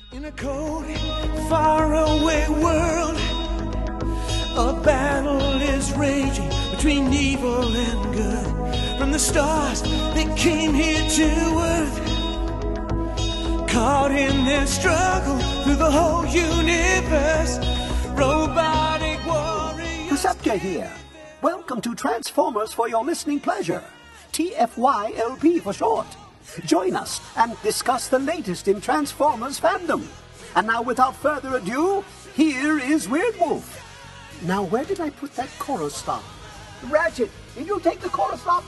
In a cold, faraway world, a battle is raging between evil and good. From the stars that came here to Earth, caught in their struggle through the whole universe, robotic warriors. Perceptor here. Welcome to Transformers for your listening pleasure. TFYLP for short. Join us and discuss the latest in Transformers fandom. And now, without further ado, here is Weird Wolf. Now, where did I put that chorus stop? Ratchet, did you take the chorus stop?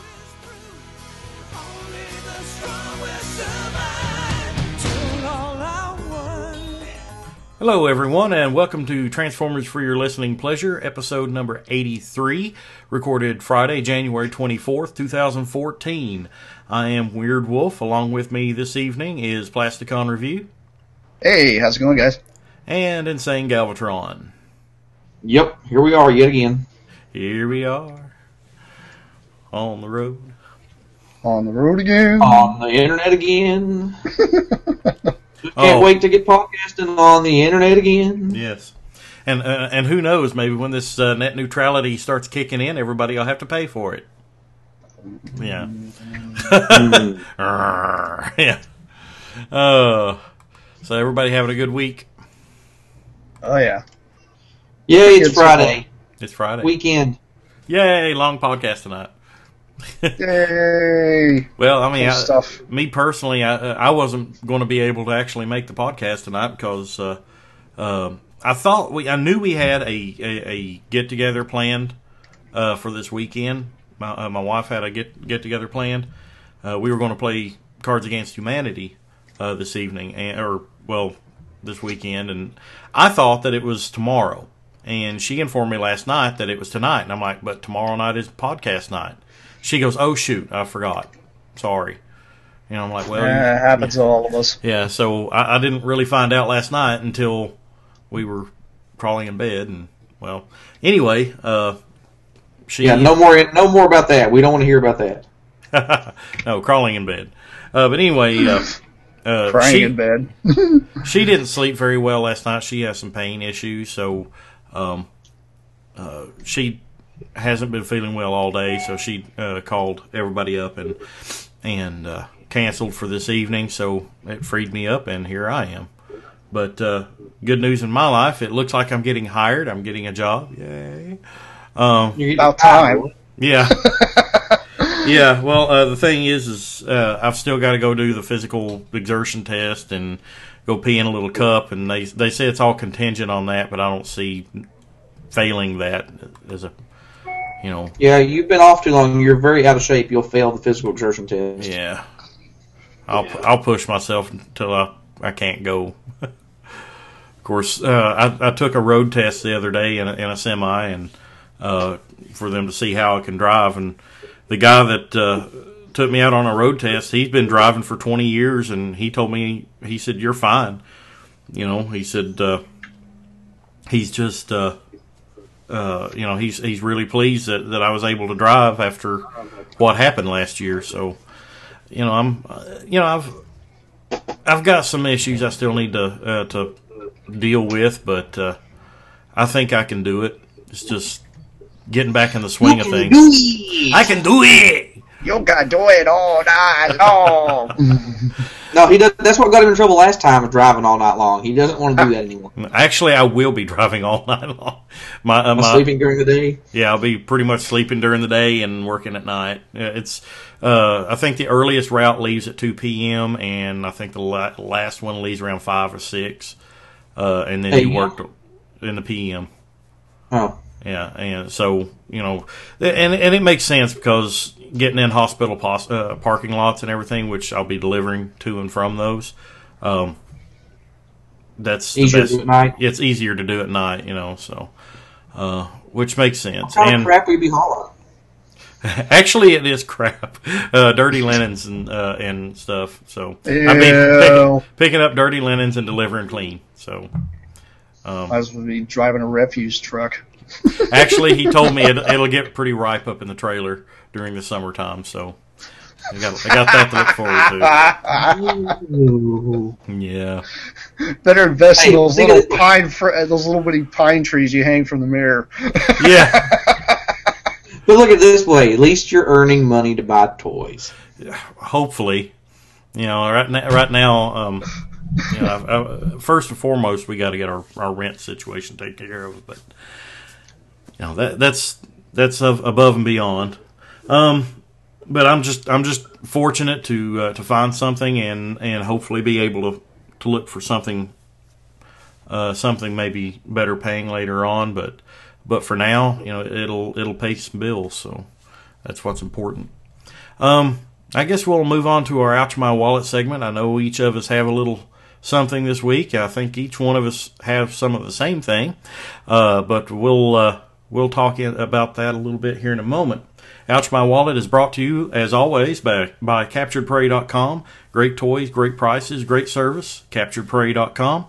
Only the strong will survive till all are one. Hello, everyone, and welcome to Transformers for Your Listening Pleasure, episode number 83, recorded Friday, January 24th, 2014. I am Weird Wolf. Along with me this evening is Plasticon Review. Hey, how's it going, guys? And Insane Galvatron. Yep, here we are yet again. Here we are. On the road. On the road again. On the internet again. Can't wait to get podcasting on the internet again. Yes. And who knows, maybe when this net neutrality starts kicking in, everybody will have to pay for it. Yeah. Yeah. So everybody having a good week? Oh, yeah. Yay, it's Friday. It's Friday. Weekend. Yay, long podcast tonight. Yay! Well, I mean, Stuff. me personally, I wasn't going to be able to actually make the podcast tonight because I knew we had a get together planned for this weekend. My wife had a get together planned. We were going to play Cards Against Humanity this evening, this weekend, and I thought that it was tomorrow. And she informed me last night that it was tonight, and I'm like, but tomorrow night is podcast night. She goes, oh shoot, I forgot. Sorry. And I'm like, well, It happens to all of us. yeah. So I didn't really find out last night until we were crawling in bed, and well, anyway, she No more about that. We don't want to hear about that. no, crawling in bed. But anyway, Crying in bed. she didn't sleep very well last night. She has some pain issues, so she hasn't been feeling well all day. So she called everybody up and canceled for this evening. So it freed me up, and here I am. But good news in my life, it looks like I'm getting hired. I'm getting a job. Yay. About time. Yeah. Yeah, well, the thing is I've still got to go do the physical exertion test and go pee in a little cup, and they say it's all contingent on that, but I don't see failing that as a, Yeah, you've been off too long. You're very out of shape. You'll fail the physical exertion test. Yeah. I'll push myself until I can't go. Of course, I took a road test the other day in a semi, and for them to see how I can drive, and the guy that took me out on a road test, he's been driving for 20 years, and he told me, he said, you're fine. He said, he's just, he's really pleased that I was able to drive after what happened last year. So, I've got some issues I still need to deal with, but I think I can do it. It's just getting back in the swing of things. I can do it! You gotta do it all night long. No, he does. That's what got him in trouble last time, with driving all night long. He doesn't want to do that anymore. Actually, I will be driving all night long. Sleeping during the day? Yeah, I'll be pretty much sleeping during the day and working at night. It's I think the earliest route leaves at 2 p.m., and I think the last one leaves around 5 or 6. And then you work in the p.m. Oh. Yeah, and so, and it makes sense because getting in hospital parking lots and everything, which I'll be delivering to and from those, that's easier the best. To do at night. It's easier to do at night, so, which makes sense. What kind of crap will you be hauling? Actually, it is crap. Dirty linens and stuff. So Ew. I mean, picking up dirty linens and delivering clean. So Might as well be driving a refuse truck. Actually, he told me it'll get pretty ripe up in the trailer during the summertime. So I got that to look forward Ooh. to. Yeah. Better invest in those think little of those little bitty pine trees you hang from the mirror. Yeah. But look at it this way: at least you're earning money to buy toys. Hopefully, right now, first and foremost, we got to get our rent situation taken care of. But that's above and beyond. But I'm just fortunate to find something and hopefully be able to look for something maybe better paying later on. But for now, it'll pay some bills, so that's what's important. I guess we'll move on to our Ouch My Wallet segment. I know each of us have a little something this week. I think each one of us have some of the same thing, but we'll talk about that a little bit here in a moment. Ouch My Wallet is brought to you, as always, by CapturedPrey.com. Great toys, great prices, great service. CapturedPrey.com.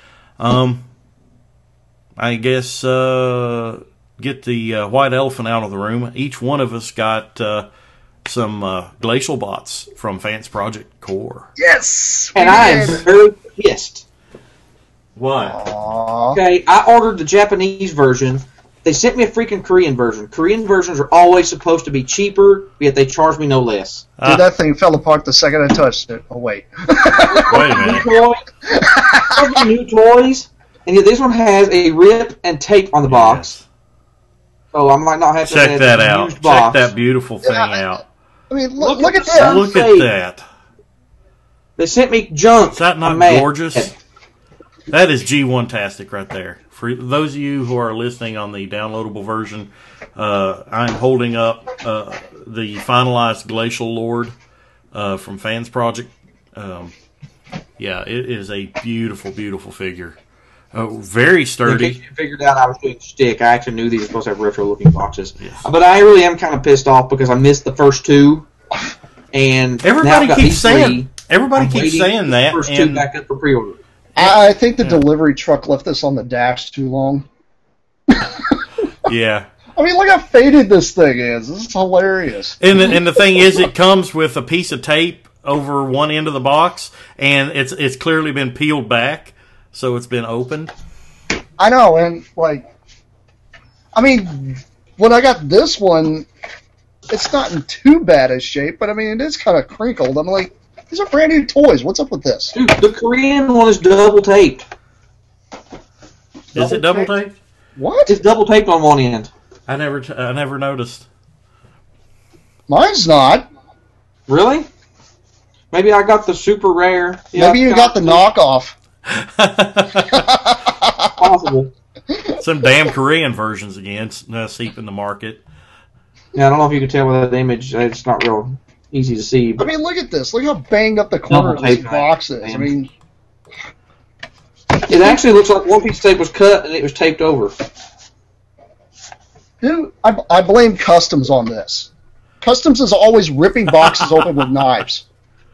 I guess get the white elephant out of the room. Each one of us got some glacial bots from Fans Project Core. Yes! And I am very pissed. Why? Aww. Okay, I ordered the Japanese version. They sent me a freaking Korean version. Korean versions are always supposed to be cheaper, yet they charge me no less. Dude, that thing fell apart the second I touched it. Oh, wait. Wait a minute. New toys, and yet this one has a rip and tape on the box. So I might not have to Check that out. used Check box. that beautiful thing out. I mean, look at the that. Look at that. They sent me junk. Is that not I'm mad. gorgeous? That is G1-tastic right there. For those of you who are listening on the downloadable version, I'm holding up the finalized Glacial Lord from Fans Project. Yeah, it is a beautiful, beautiful figure. Very sturdy. In case you figured out I was doing shtick, I actually knew these were supposed to have retro-looking boxes. Yes. But I really am kind of pissed off because I missed the first two. And now Everybody I've got keeps these saying. three. Everybody I'm keeps waiting saying for the that, first two and back up for pre-order. I think the delivery truck left this on the dash too long. yeah. I mean, look how faded this thing is. This is hilarious. And the thing is, it comes with a piece of tape over one end of the box, and it's clearly been peeled back, so it's been opened. I know, and I mean, when I got this one, it's not in too bad a shape, but I mean, it is kind of crinkled. I'm like, these are brand new toys. What's up with this? Dude, the Korean one is double taped. Is it double taped? What? It's double taped on one end. I never noticed. Mine's not. Really? Maybe I got the super rare. Maybe you got the knockoff. Possible. Some damn Korean versions again seeping the market. Yeah, I don't know if you can tell by that image. It's not real easy to see. I But mean, look at this. Look how banged up the corner of this box is. I mean, it actually looks like one piece of tape was cut and it was taped over. dude, I blame Customs on this. Customs is always ripping boxes open with knives.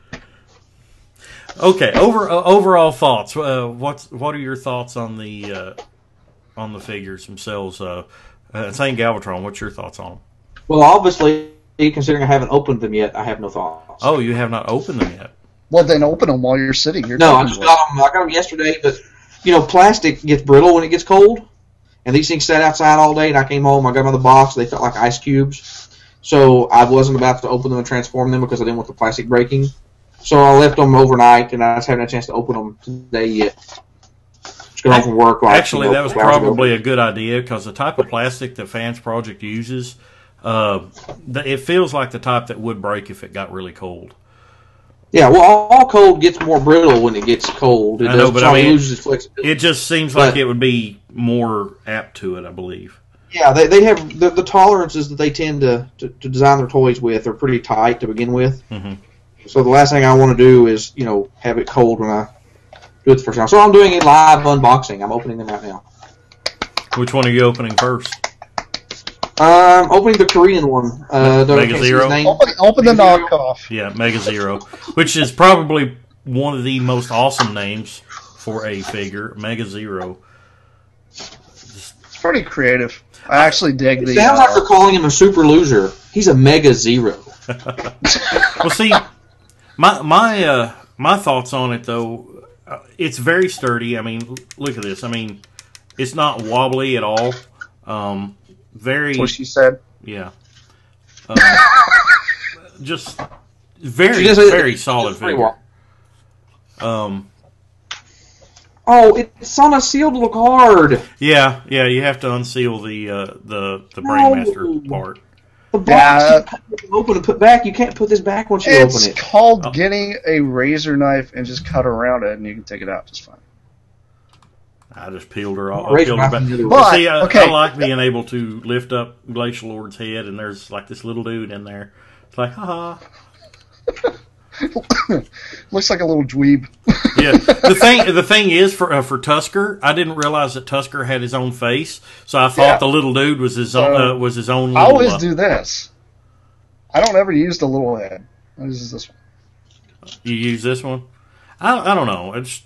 Okay, overall thoughts. What are your thoughts on the figures themselves? St. Galvatron, what's your thoughts on them? Well, obviously, considering I haven't opened them yet, I have no thoughts. Oh, you have not opened them yet. Well, then open them while you're sitting here. No, I just got them. I got them yesterday, but plastic gets brittle when it gets cold, and these things sat outside all day. And I came home, I got them in the box. They felt like ice cubes, so I wasn't about to open them and transform them because I didn't want the plastic breaking. So I left them overnight, and I just haven't had a chance to open them today yet. Just got home from work. Actually, that was probably a good idea because the type of plastic that Fans Project uses, it feels like the type that would break if it got really cold. Yeah, well, all cold gets more brittle when it gets cold. It I know, but I mean, loses its flexibility. It just seems like it would be more apt to it, I believe. Yeah, they have the tolerances that they tend to design their toys with are pretty tight to begin with. Mm-hmm. So the last thing I want to do is, have it cold when I do it the first time. So I'm doing a live unboxing. I'm opening them right now. Which one are you opening first? I'm opening the Korean one. Mega Zero? Open the knockoff. Yeah, Mega Zero, which is probably one of the most awesome names for a figure, Mega Zero. It's pretty creative. I actually dig It the. sounds like they're calling him a super loser. He's a Mega Zero. Well, see, my thoughts on it though, it's very sturdy. I mean, look at this. I mean, it's not wobbly at all. Very. That's what she said. Yeah. Just very solid figure. Oh, it's on a sealed little card. Yeah. You have to unseal the Brainmaster part. The box you open and put back. You can't put this back once you open it. It's called getting a razor knife and just cut around it, and you can take it out just fine. I just peeled her off. Peeled her back. But, see, okay. I like being able to lift up Glacial Lord's head, and there's like this little dude in there. It's like, haha. Looks like a little dweeb. Yeah. The thing is for Tusker, I didn't realize that Tusker had his own face, so I thought the little dude was his own. Little, I always do this. I don't ever use the little head. I use this one. You use this one? I don't know. It's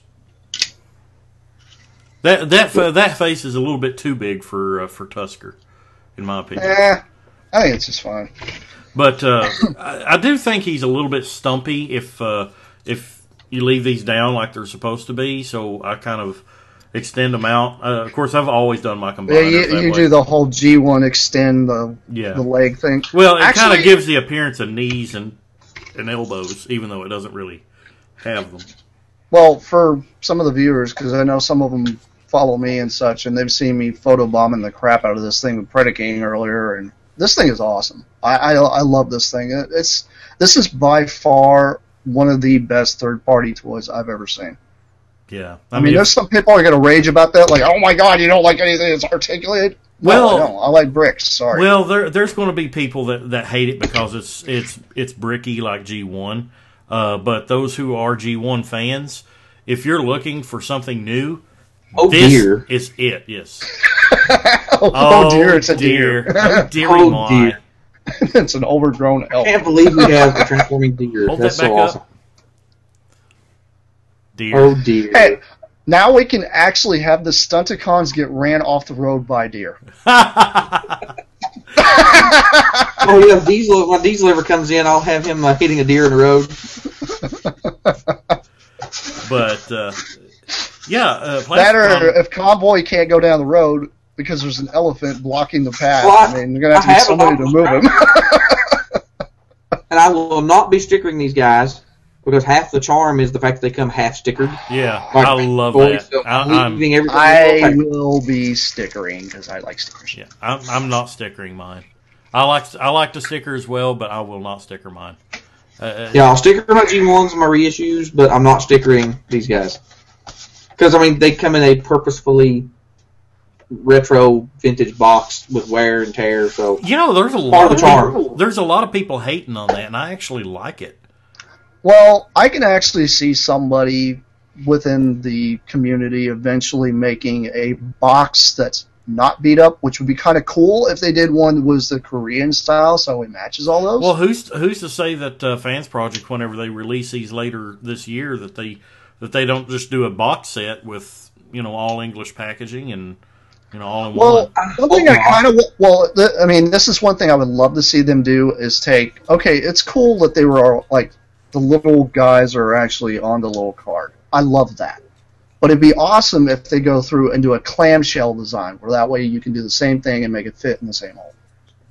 that face is a little bit too big for Tusker, in my opinion. I think it's just fine. But I do think he's a little bit stumpy if you leave these down like they're supposed to be. So I kind of extend them out. Of course, I've always done my combiners. Yeah, you do the whole G1 extend the leg thing. Well, it kind of gives the appearance of knees and elbows, even though it doesn't really have them. Well, for some of the viewers, because I know some of them follow me and such, and they've seen me photobombing the crap out of this thing with Predaking earlier, and this thing is awesome. I love this thing. This is by far one of the best third-party toys I've ever seen. Yeah. I mean, there's some people are going to rage about that, like, oh my god, you don't like anything that's articulated? Well, no, I like bricks, sorry. Well, there's going to be people that hate it because it's bricky like G1. But those who are G1 fans, if you're looking for something new, this is it, yes. Oh dear, it's a deer. Oh, dearie my. It's an overgrown elk. I can't believe we have the transforming deer. Hold That's that back so awesome. up. Deer. Oh dear. Hey, now we can actually have the Stunticons get ran off the road by deer. Oh yeah, Diesel. When Diesel ever comes in, I'll have him hitting a deer in the road. But that or if Convoy can't go down the road because there's an elephant blocking the path, well, I mean, you're gonna have to get somebody to move him. And I will not be stickering these guys because half the charm is the fact that they come half stickered. Yeah, Like I love that. So I'm leaving everything I will be stickering because I like stickers. Yeah, I'm not stickering mine. I like to sticker as well, but I will not sticker mine. Yeah, I'll sticker my G1s and my reissues, but I'm not stickering these guys. Because, I mean, they come in a purposefully retro vintage box with wear and tear, so... You know, there's a lot of people hating on that, and I actually like it. Well, I can actually see somebody within the community eventually making a box that's not beat up, which would be kind of cool if they did one that was the Korean style, so it matches all those. Well, who's to say that Fans Project, whenever they release these later this year, that they don't just do a box set with all English packaging and all in one. One thing I mean, this is one thing I would love to see them do is take. Okay, it's cool that they were like the little guys are actually on the little card. I love that. But it'd be awesome if they go through and do a clamshell design, where that way you can do the same thing and make it fit in the same hole.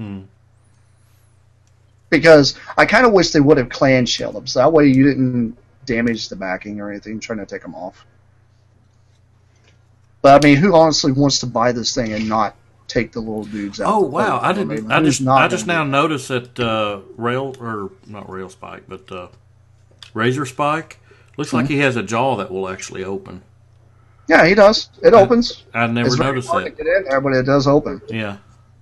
Because I kind of wish they would have clamshelled them, so that way you didn't damage the backing or anything trying to take them off. But I mean, who honestly wants to buy this thing and not take the little dudes out? Oh wow! I didn't. I just now noticed that Rail Spike, but Razor Spike looks like he has a jaw that will actually open. Yeah, he does. It opens. I never noticed that. To get in there, but it does open. Yeah.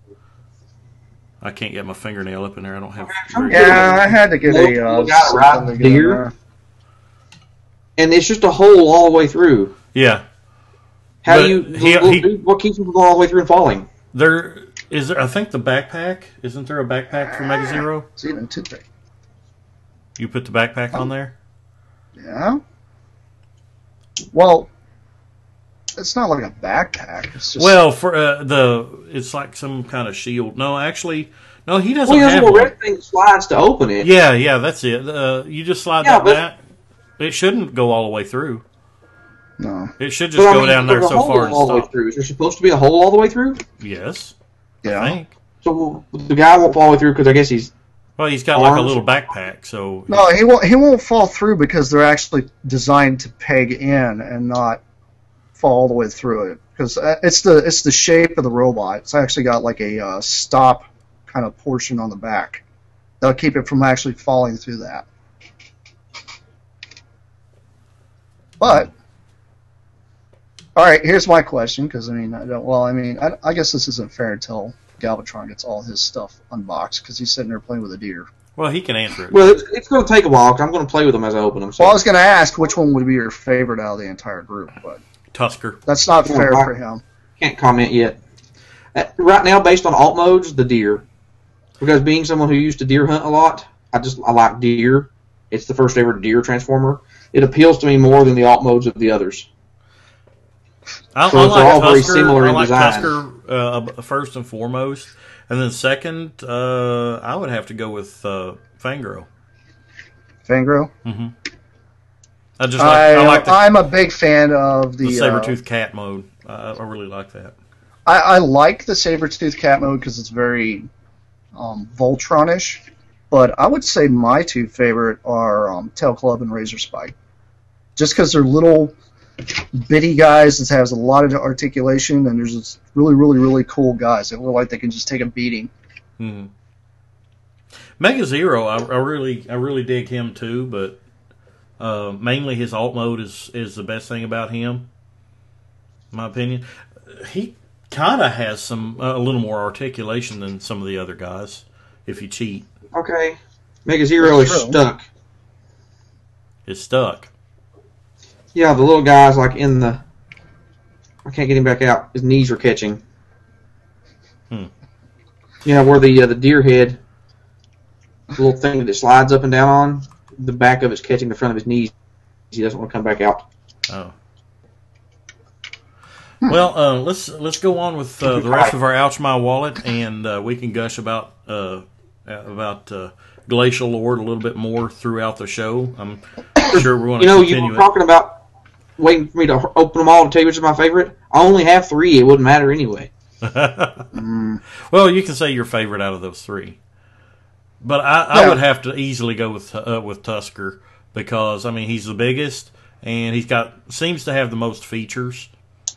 I can't get my fingernail up in there. I don't have. Yeah, I had to get a deer, and it's just a hole all the way through. Yeah. What keeps him from going all the way through and falling? There is. I think the backpack. Isn't there a backpack for Mega Zero? It's even too big. You put the backpack on there? Yeah. Well, it's not like a backpack. It's just Well, for it's like some kind of shield. No, actually, no, he doesn't Well, he has a have little one. red thing that slides to open it. Yeah, that's it. You just slide Yeah, that but- back. It shouldn't go all the way through. no. It should just But, I go mean, down there there's a so hole far and all the way stop. through. Is there supposed to be a hole all the way through? Yes, Yeah. I think. So the guy won't fall all the way through because I guess he's... Well, he's got like a Arms? little backpack, so No, he won't fall through because they're actually designed to peg in and not fall all the way through it. Because it's the shape of the robot. It's actually got like a stop kind of portion on the back. That'll keep it from actually falling through that. But all right, here's my question. Because I guess this isn't fair until Galvatron gets all his stuff unboxed because he's sitting there playing with a deer. well, he can answer it. Well, it's going to take a while because I'm going to play with them as I open them. So. Well, I was going to ask which one would be your favorite out of the entire group, but Tusker. that's not fair Well, for him. Can't comment yet. Right now, based on alt modes, the deer. Because being someone who used to deer hunt a lot, I like deer. It's the first ever deer transformer. It appeals to me more than the alt modes of the others. I So they're all very Tusker. similar I in like design. Tusker first and foremost, and then second, I would have to go with Fangro. Fangro? I just I like the I'm a big fan of the saber-tooth cat mode. I really like that. I like the saber-tooth cat mode because it's very Voltron-ish, but I would say my two favorite are Tail Club and Razor Spike. Just because they're little bitty guys that has a lot of articulation, and there's this really, really, really cool guys that look like they can just take a beating. Mega Zero, I really dig him too, but mainly his alt mode is the best thing about him, in my opinion. He kind of has a little more articulation than some of the other guys if you cheat. Okay. Mega Zero is That's true. stuck. It's stuck. Yeah, the little guy's like in the... I can't get him back out. His knees are catching. Yeah, where the deer head, the little thing that it slides up and down on, the back of it's catching the front of his knees. He doesn't want to come back out. Oh. Well, let's go on with the rest of our Ouch My Wallet, and we can gush about Glacial Lord a little bit more throughout the show. I'm sure we're going to You continue were talking about waiting for me to open them all and tell you which is my favorite. I only have 3. It wouldn't matter anyway. Well, you can say your favorite out of those 3, but I would have to easily go with Tusker because he's the biggest and seems to have the most features.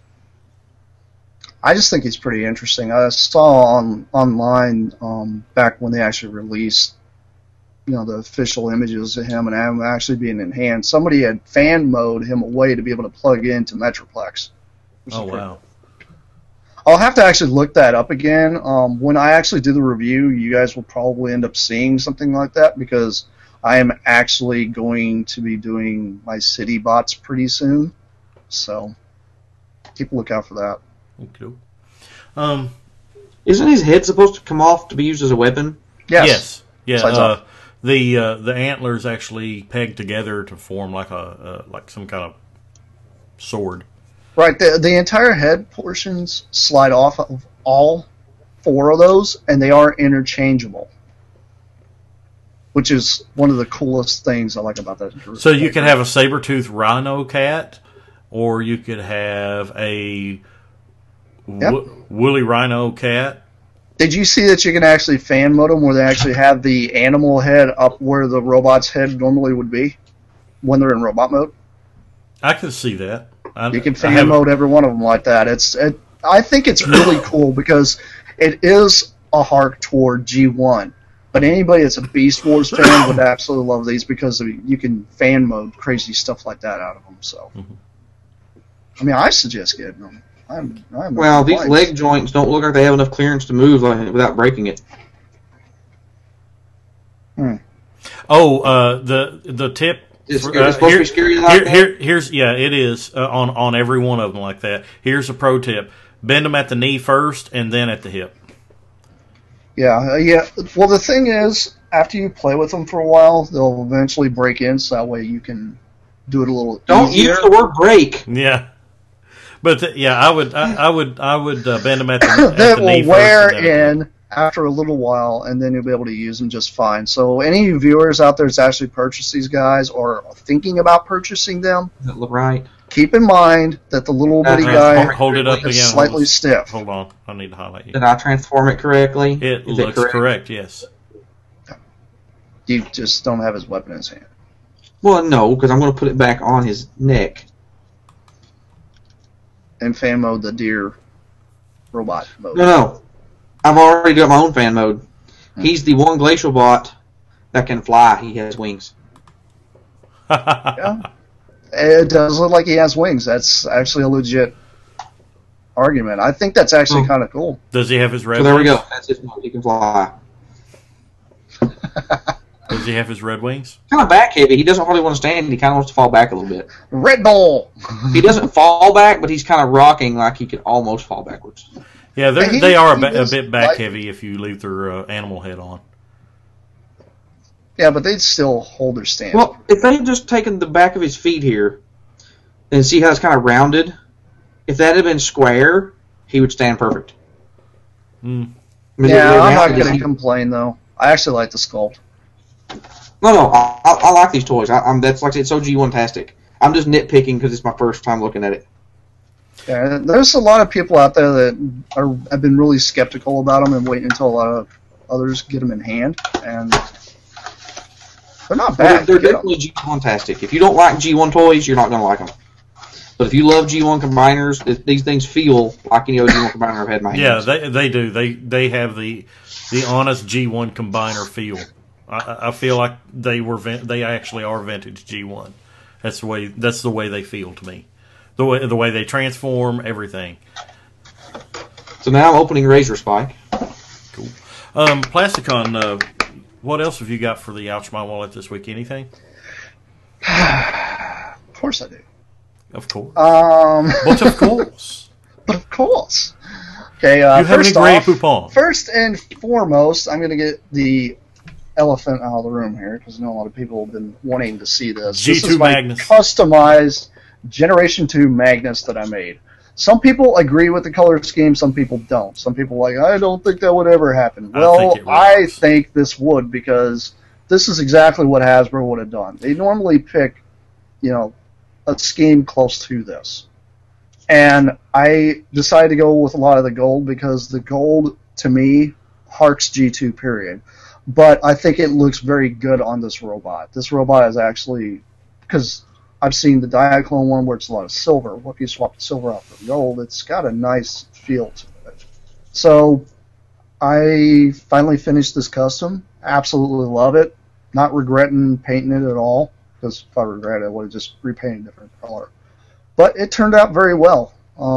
I just think he's pretty interesting. I saw online back when they actually released, the official images of him and him actually being enhanced. Somebody had fan mode him away to be able to plug into Metroplex. Oh wow! I'll have to actually look that up again. When I actually do the review, you guys will probably end up seeing something like that because I am actually going to be doing my city bots pretty soon. So keep a lookout for that. Okay. Isn't his head supposed to come off to be used as a weapon? Yes. Yeah. Sides up. The antlers actually pegged together to form like some kind of sword. Right. The entire head portions slide off of all 4 of those, and they are interchangeable, which is one of the coolest things I like about that. So you could have a saber-tooth rhino cat, or you could have a woolly rhino cat. Did you see that you can actually fan mode them where they actually have the animal head up where the robot's head normally would be when they're in robot mode? I could see that. You can fan mode every one of them like that. I think it's really cool because it is a hark toward G1. But anybody that's a Beast Wars fan would absolutely love these because you can fan mode crazy stuff like that out of them. So, I suggest getting them. Well, these leg joints don't look like they have enough clearance to move without breaking it. Oh, the tip. It's supposed to be scary like that? It is on every one of them like that. Here's a pro tip: bend them at the knee first, and then at the hip. Yeah. Well, the thing is, after you play with them for a while, they'll eventually break in, so that way you can do it a little Don't easier. use the word break. Yeah, But yeah, I would bend them at the that knee will wear first and then- in after a little while, and then you'll be able to use them just fine. So any viewers out there that's actually purchased these guys or thinking about purchasing them, Does it look right? keep in mind that the little bitty Transform guy it. Hold it up is again. slightly stiff. Hold on, I need to highlight you. Did I transform it correctly? It Is looks correct. Yes. You just don't have his weapon in his hand. Well, no, because I'm going to put it back on his neck. In fan mode, the deer robot mode. No. I've already got my own fan mode. He's the one glacial bot that can fly. He has wings. Yeah. It does look like he has wings. That's actually a legit argument. I think that's actually kind of cool. Does he have his red? So there we wings? go. That's his mode. He can fly. Does he have his red wings? Kind of back heavy. He doesn't really want to stand. He kind of wants to fall back a little bit. Red Bull! He doesn't fall back, but he's kind of rocking like he could almost fall backwards. Yeah, He- they are he a is bit back like- heavy if you leave their animal head on. Yeah, but they'd still hold their stand. Well, if they had just taken the back of his feet here and see how it's kind of rounded, if that had been square, he would stand perfect. Mm. I mean, yeah, they're I'm not rounded. going to complain, though. I actually like the sculpt. No, I like these toys. I'm that's like I said, it's so G1-tastic. I'm just nitpicking because it's my first time looking at it. Yeah, there's a lot of people out there that have been really skeptical about them and waiting until a lot of others get them in hand, and they're not bad. They're Get 'em. definitely G1-tastic. If you don't like G1 toys, you're not going to like them. But if you love G1 combiners, these things feel like any other G1 combiner I've had in my Yeah, hands. they do. They have the honest G1 combiner feel. I feel like they actually are vintage G1. That's the way they feel to me. The way they transform everything. So now I'm opening Razor Spike. Cool. Plasticon, what else have you got for the Ouch My Wallet this week? Anything? Of course I do. Of course. But Of course. of course. Okay. You have any first gray off, poupon? First and foremost, I'm going to get the elephant out of the room here because I know a lot of people have been wanting to see this. This G2 is my Magnus. customized Generation 2 Magnus that I made. Some people agree with the color scheme, some people don't. Some people are like, I don't think that would ever happen. Well, I think this would because this is exactly what Hasbro would have done. They normally pick, a scheme close to this. And I decided to go with a lot of the gold because the gold, to me, harks G2, period. But I think it looks very good on this robot. This robot is actually, because I've seen the Diaclone one where it's a lot of silver. Well, if you swap the silver out for gold, it's got a nice feel to it. So I finally finished this custom. Absolutely love it. Not regretting painting it at all, because if I regret it, I would have just repainted a different color. But it turned out very well,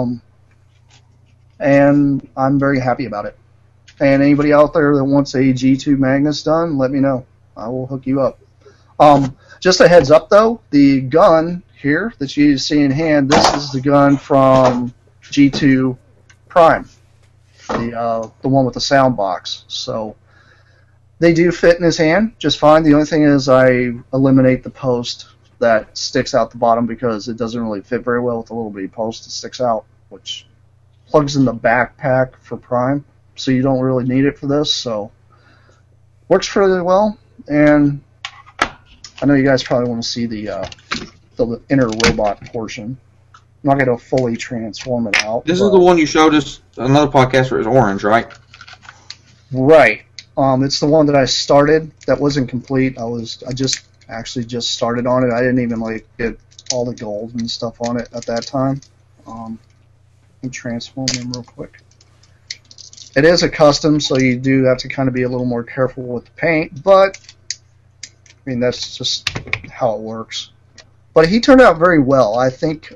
and I'm very happy about it. And anybody out there that wants a G2 Magnus done, let me know. I will hook you up. Just a heads up, though, the gun here that you see in hand, this is the gun from G2 Prime, the one with the sound box. So they do fit in his hand just fine. The only thing is I eliminate the post that sticks out the bottom because it doesn't really fit very well with the little bitty post that sticks out, which plugs in the backpack for Prime, so you don't really need it for this. So works fairly well, and I know you guys probably want to see the inner robot portion. I'm not going to fully transform it out. This is the one you showed us another podcast where it was orange, right? Right. It's the one that I started that wasn't complete. I just started on it. I didn't even get all the gold and stuff on it at that time. Let me transform them real quick. It is a custom, so you do have to kind of be a little more careful with the paint, but I mean that's just how it works. But he turned out very well. I think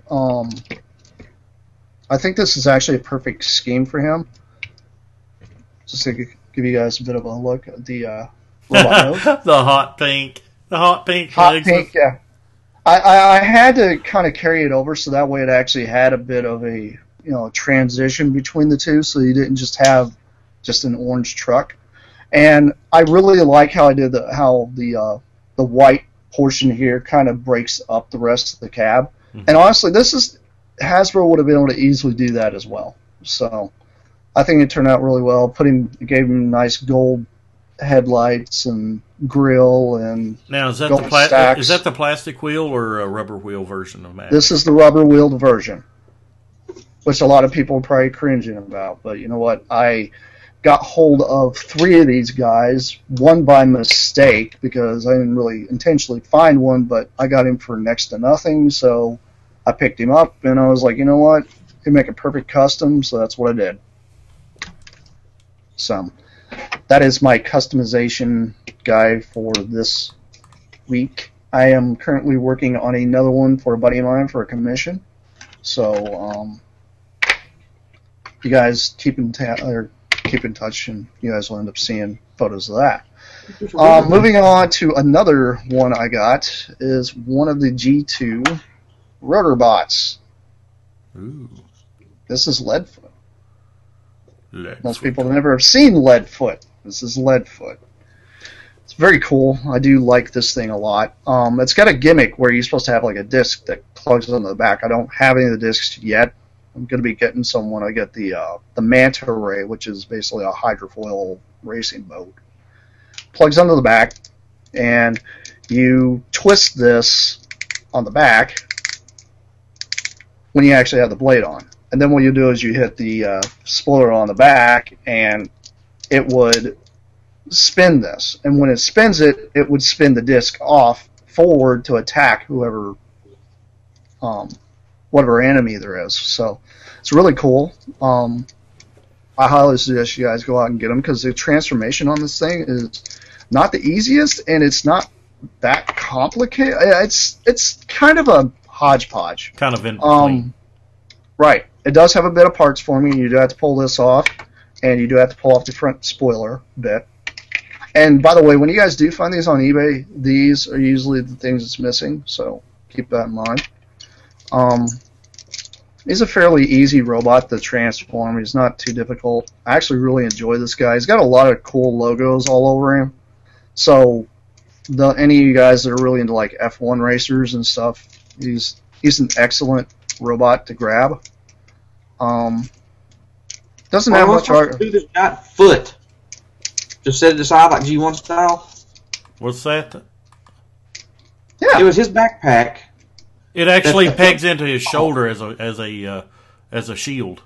this is actually a perfect scheme for him. Just to give you guys a bit of a look at the robot node. The hot pink. The hot pink. Hot legs. pink, yeah. I had to kind of carry it over so that way it actually had a bit of a transition between the two, so you didn't just have just an orange truck. And I really like how I did the white portion here kind of breaks up the rest of the cab. Mm-hmm. And honestly, this is Hasbro would have been able to easily do that as well. So I think it turned out really well. Gave him nice gold headlights and grill and Now, is that gold stacks. is that the plastic wheel or a rubber wheel version of Magic? This is the rubber wheeled version, which a lot of people are probably cringing about. But you know what? I got hold of 3 of these guys, one by mistake because I didn't really intentionally find one, but I got him for next to nothing, so I picked him up, and I was like, you know what? He'd make a perfect custom, so that's what I did. So that is my customization guide for this week. I am currently working on another one for a buddy of mine for a commission, so you guys keep in touch, and you guys will end up seeing photos of that. Moving on to another one I got is one of the G2 rotor bots. Ooh. This is Leadfoot. Most people have never seen Leadfoot. This is Leadfoot. It's very cool. I do like this thing a lot. It's got a gimmick where you're supposed to have like a disc that plugs into the back. I don't have any of the discs yet. I'm going to be getting some when I get the Manta Ray, which is basically a hydrofoil racing boat. Plugs onto the back, and you twist this on the back when you actually have the blade on. And then what you do is you hit the spoiler on the back, and it would spin this. And when it spins it, it would spin the disc off forward to attack whoever, whatever enemy there is. So it's really cool. I highly suggest you guys go out and get them because the transformation on this thing is not the easiest, and it's not that complicated. It's kind of a hodgepodge. Kind of in between. Right. It does have a bit of parts for me. You do have to pull this off, and you do have to pull off the front spoiler bit. And by the way, when you guys do find these on eBay, these are usually the things that's missing, so keep that in mind. He's a fairly easy robot to transform. He's not too difficult. I actually really enjoy this guy. He's got a lot of cool logos all over him. So any of you guys that are really into like F1 racers and stuff, he's an excellent robot to grab. Doesn't have much art. Dude that's got foot. Just set it aside like G1 style. What's that? Yeah. It was his backpack. It actually pegs into his shoulder as a shield.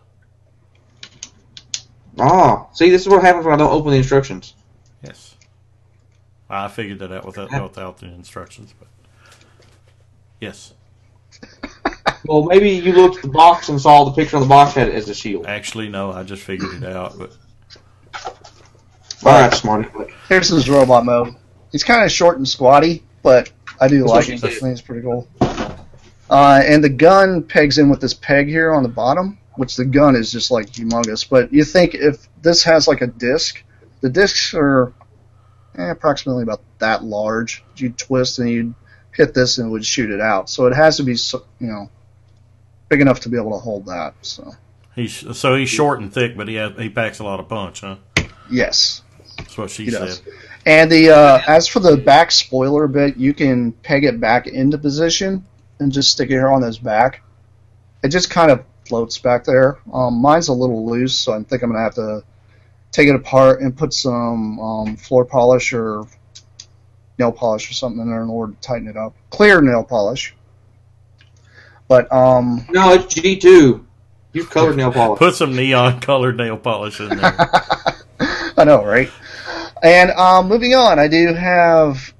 Oh, see, this is what happens when I don't open the instructions. Yes, I figured that out without the instructions, but yes. Well, maybe you looked at the box and saw the picture on the box had it as a shield. Actually, no, I just figured it out. But all right, Smarty. Here's his robot mode. He's kind of short and squatty, but I do like it. I think it's pretty cool. And the gun pegs in with this peg here on the bottom, which the gun is just like humongous. But you think if this has like a disc, the discs are approximately about that large. You'd twist and you'd hit this and it would shoot it out. So it has to be, big enough to be able to hold that. So he's short and thick, but he packs a lot of punch, huh? Yes, that's what she said. Does. And the as for the back spoiler bit, you can peg it back into position and just stick it here on his back. It just kind of floats back there. Mine's a little loose, so I think I'm going to have to take it apart and put some floor polish or nail polish or something in there in order to tighten it up. Clear nail polish. But no, it's G2. Use colored nail polish. Put some neon colored nail polish in there. I know, right? And moving on, I do have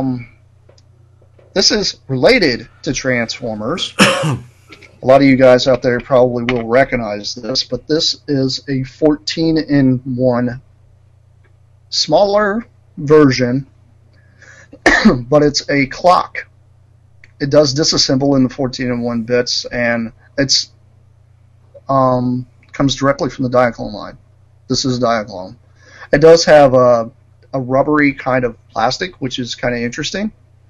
this is related to Transformers. A lot of you guys out there probably will recognize this, but this is a 14-in-1 smaller version, but it's a clock. It does disassemble in the 14-in-1 bits, and it's comes directly from the Diaclone line. This is Diaclone. It does have a rubbery kind of plastic, which is kind of interesting.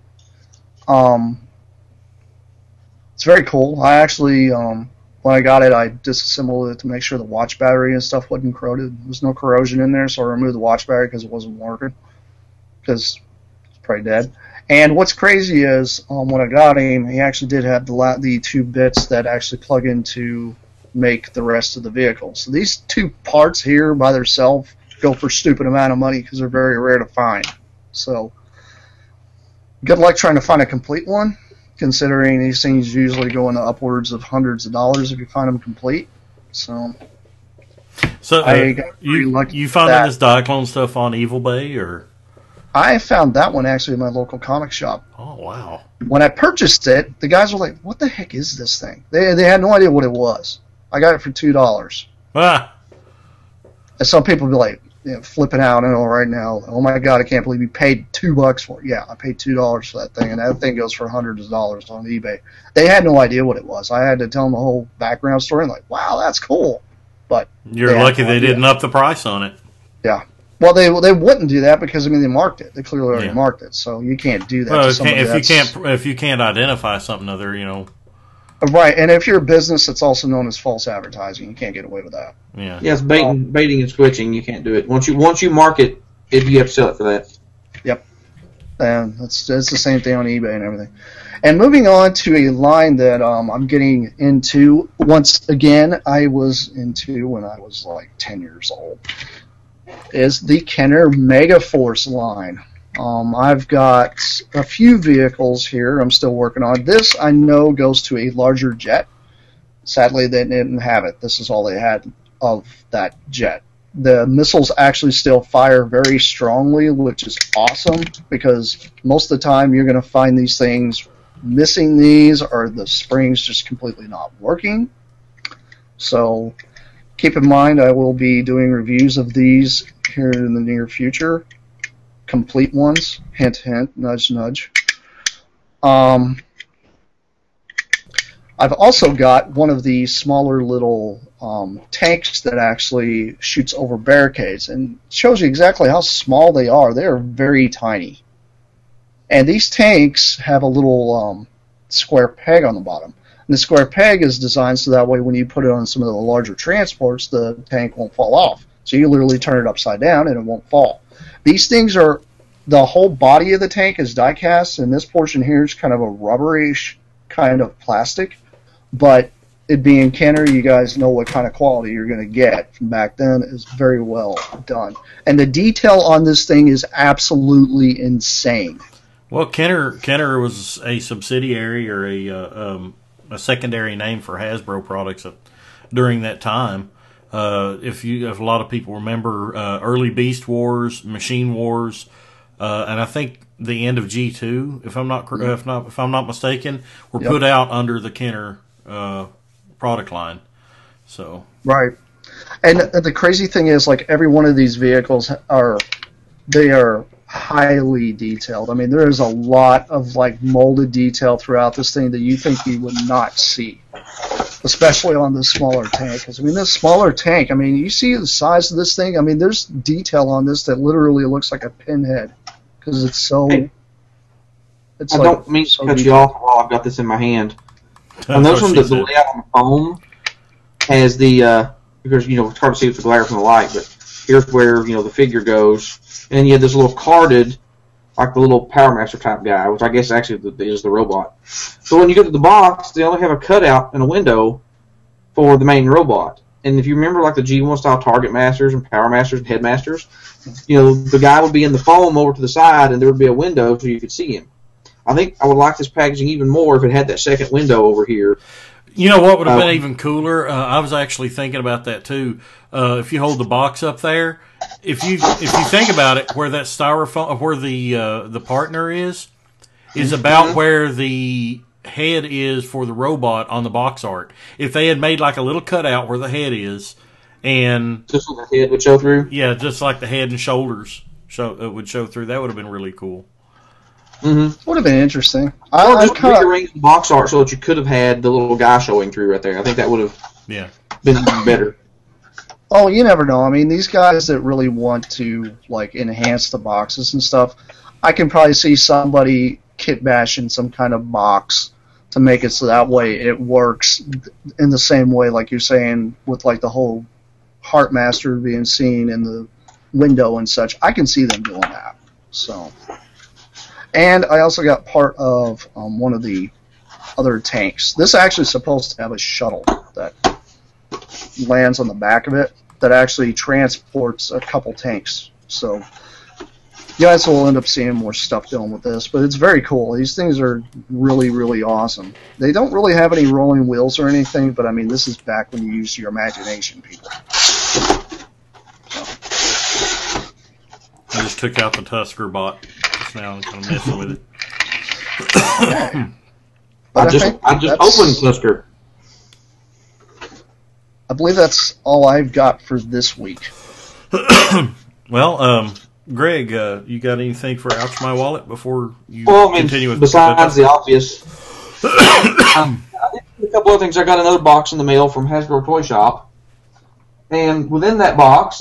It's very cool. I actually, when I got it, I disassembled it to make sure the watch battery and stuff wasn't corroded. There was no corrosion in there, so I removed the watch battery because it wasn't working, because it's probably dead. And what's crazy is when I got him, he actually did have the 2 bits that actually plug in to make the rest of the vehicle. So these 2 parts here by themselves go for a stupid amount of money because they're very rare to find. So good luck trying to find a complete one, considering these things usually go into upwards of hundreds of dollars if you find them complete. So I got pretty lucky. You found this Diaclone stuff on Evil Bay, or? I found that one actually in my local comic shop. Oh, wow. When I purchased it, the guys were like, what the heck is this thing? They had no idea what it was. I got it for $2. Ah. And some people be like, flipping out right now. Oh my God, I can't believe you paid $2 for it. Yeah, I paid $2 for that thing, and that thing goes for hundreds of dollars on eBay. They had no idea what it was. I had to tell them the whole background story, and like, wow, that's cool. But you're lucky they didn't up the price on it. Yeah. Well, they wouldn't do that because they marked it. They clearly already marked it, so you can't do that. Well, if you can't identify something other, Right, and if you're a business that's also known as false advertising, you can't get away with that. Yeah. Yes, baiting and switching. You can't do it. Once you mark it, you have to sell it for that. Yep. And it's the same thing on eBay and everything. And moving on to a line that I'm getting into once again, I was into when I was like 10 years old, is the Kenner Megaforce line. I've got a few vehicles here I'm still working on. This, I know, goes to a larger jet. Sadly, they didn't have it. This is all they had of that jet. The missiles actually still fire very strongly, which is awesome, because most of the time you're going to find these things missing these, or the springs just completely not working. So keep in mind, I will be doing reviews of these here in the near future. Complete ones. Hint, hint, nudge, nudge. I've also got one of these smaller little tanks that actually shoots over barricades, and shows you exactly how small they are. They are very tiny. And these tanks have a little square peg on the bottom. And the square peg is designed so that way when you put it on some of the larger transports, the tank won't fall off. So you literally turn it upside down and it won't fall. These things are, the whole body of the tank is die cast, and this portion here is kind of a rubberish kind of plastic. But it being Kenner, you guys know what kind of quality you're going to get from back then. Is very well done. And the detail on this thing is absolutely insane. Well, Kenner was a subsidiary or a secondary name for Hasbro products during that time. If a lot of people remember early Beast Wars, Machine Wars, and I think the end of G2, if I'm not mistaken, were put out under the Kenner product line. So right, and the crazy thing is, like, every one of these vehicles are highly detailed. I mean, there is a lot of like molded detail throughout this thing that you think you would not see, especially on this smaller tank. Because I mean, this smaller tank, I mean, you see the size of this thing. I mean, there's detail on this that literally looks like a pinhead because it's so. Hey, I don't mean to cut you off while I've got this in my hand. On those ones, the layout on the foam has the because it's hard to see with the glare from the light, but here's where the figure goes. And then you have this little carded, like the little Power Master type guy, which I guess actually is the robot. So when you get to the box, they only have a cutout and a window for the main robot. And if you remember, like the G1 style Target Masters and Power Masters and Headmasters, the guy would be in the foam over to the side, and there would be a window so you could see him. I think I would like this packaging even more if it had that second window over here. You know what would have been even cooler? I was actually thinking about that too. If you hold the box up there, if you think about it, where that styrofoam, where the partner is about where the head is for the robot on the box art. If they had made like a little cutout where the head is, and just like the head would show through. Yeah, just like the head and shoulders would show through. That would have been really cool. Mm-hmm. Would have been interesting. Or just rearrange the box art so that you could have had the little guy showing through right there. I think that would have been even better. Oh, you never know. I mean, these guys that really want to like enhance the boxes and stuff, I can probably see somebody kit bashing some kind of box to make it so that way it works in the same way, like you're saying, with like the whole Heartmaster being seen in the window and such. I can see them doing that. So. And I also got part of one of the other tanks. This actually is supposed to have a shuttle that lands on the back of it that actually transports a couple tanks. So you guys will end up seeing more stuff dealing with this, but it's very cool. These things are really, really awesome. They don't really have any rolling wheels or anything, but I mean, this is back when you used your imagination, people. I just took out the Tusker bot just now and kind of messing with it. But I just opened Tusker. I believe that's all I've got for this week. Well, Greg, you got anything for Ouch My Wallet before you continue with besides the obvious? I did a couple other things. I got another box in the mail from Hasbro Toy Shop, and within that box,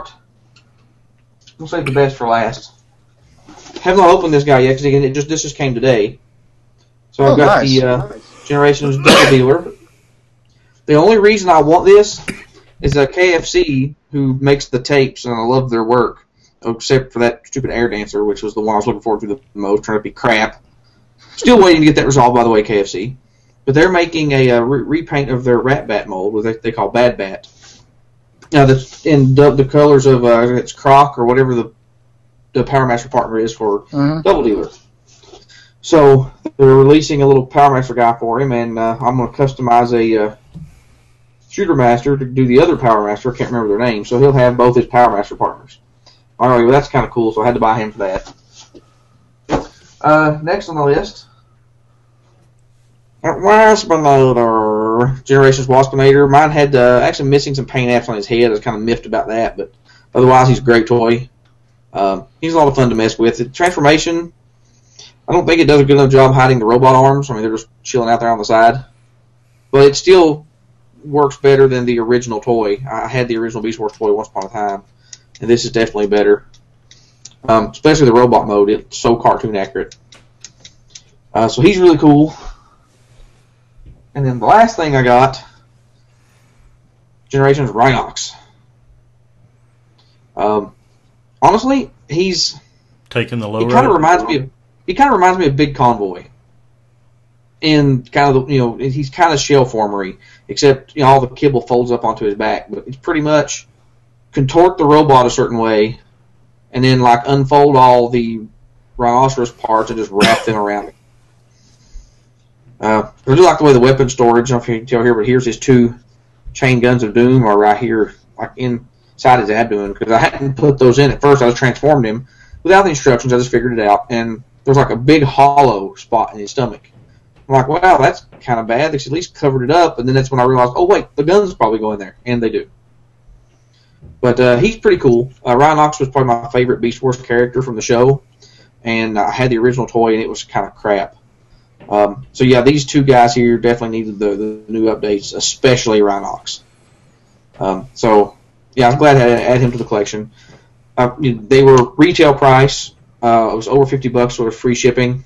we'll save the best for last. Have not opened this guy yet because this just came today. So I've got the Generations Double Dealer. The only reason I want this is that KFC, who makes the tapes, and I love their work, except for that stupid Air Dancer, which was the one I was looking forward to the most, trying to be crap. Still waiting to get that resolved, by the way, KFC. But they're making a repaint of their Rat Bat mold, what they call Bad Bat. Now, that's in the colors of it's Croc or whatever the Power Master partner is for Double Dealer. So they're releasing a little Power Master guy for him, and I'm going to customize a Shooter Master to do the other Power Master. I can't remember their name, so he'll have both his Power Master partners. All right, well, that's kind of cool, so I had to buy him for that. Next on the list, Waspinator. Generations Waspinator. Mine had actually missing some paint apps on his head. I was kind of miffed about that, but otherwise he's a great toy. He's a lot of fun to mess with. The transformation, I don't think it does a good enough job hiding the robot arms. I mean, they're just chilling out there on the side. But it still works better than the original toy. I had the original Beast Wars toy once upon a time, and this is definitely better. Especially the robot mode. It's so cartoon accurate. So he's really cool. And then the last thing I got, Generations Rhinox. Honestly, he's taking the low road. He kind of reminds me of Big Convoy. In kind of he's kind of shell formery, except all the kibble folds up onto his back. But it's pretty much contort the robot a certain way, and then unfold all the rhinoceros parts and just wrap them around it. I do like the way the weapon storage. I don't know if you can tell here, but here's his 2 chain guns of doom are right here, inside his abdomen, because I hadn't put those in at first. I was transformed him without the instructions. I just figured it out, and there's a big hollow spot in his stomach. I'm like, wow, that's kind of bad. They should at least covered it up, and then that's when I realized, oh wait, the guns probably go in there, and they do. But he's pretty cool. Rhinox was probably my favorite Beast Wars character from the show, and I had the original toy, and it was kind of crap. So yeah, these 2 guys here definitely needed the new updates, especially Rhinox. So yeah, I'm glad to add him to the collection. They were retail price. It was over $50, so it was free shipping.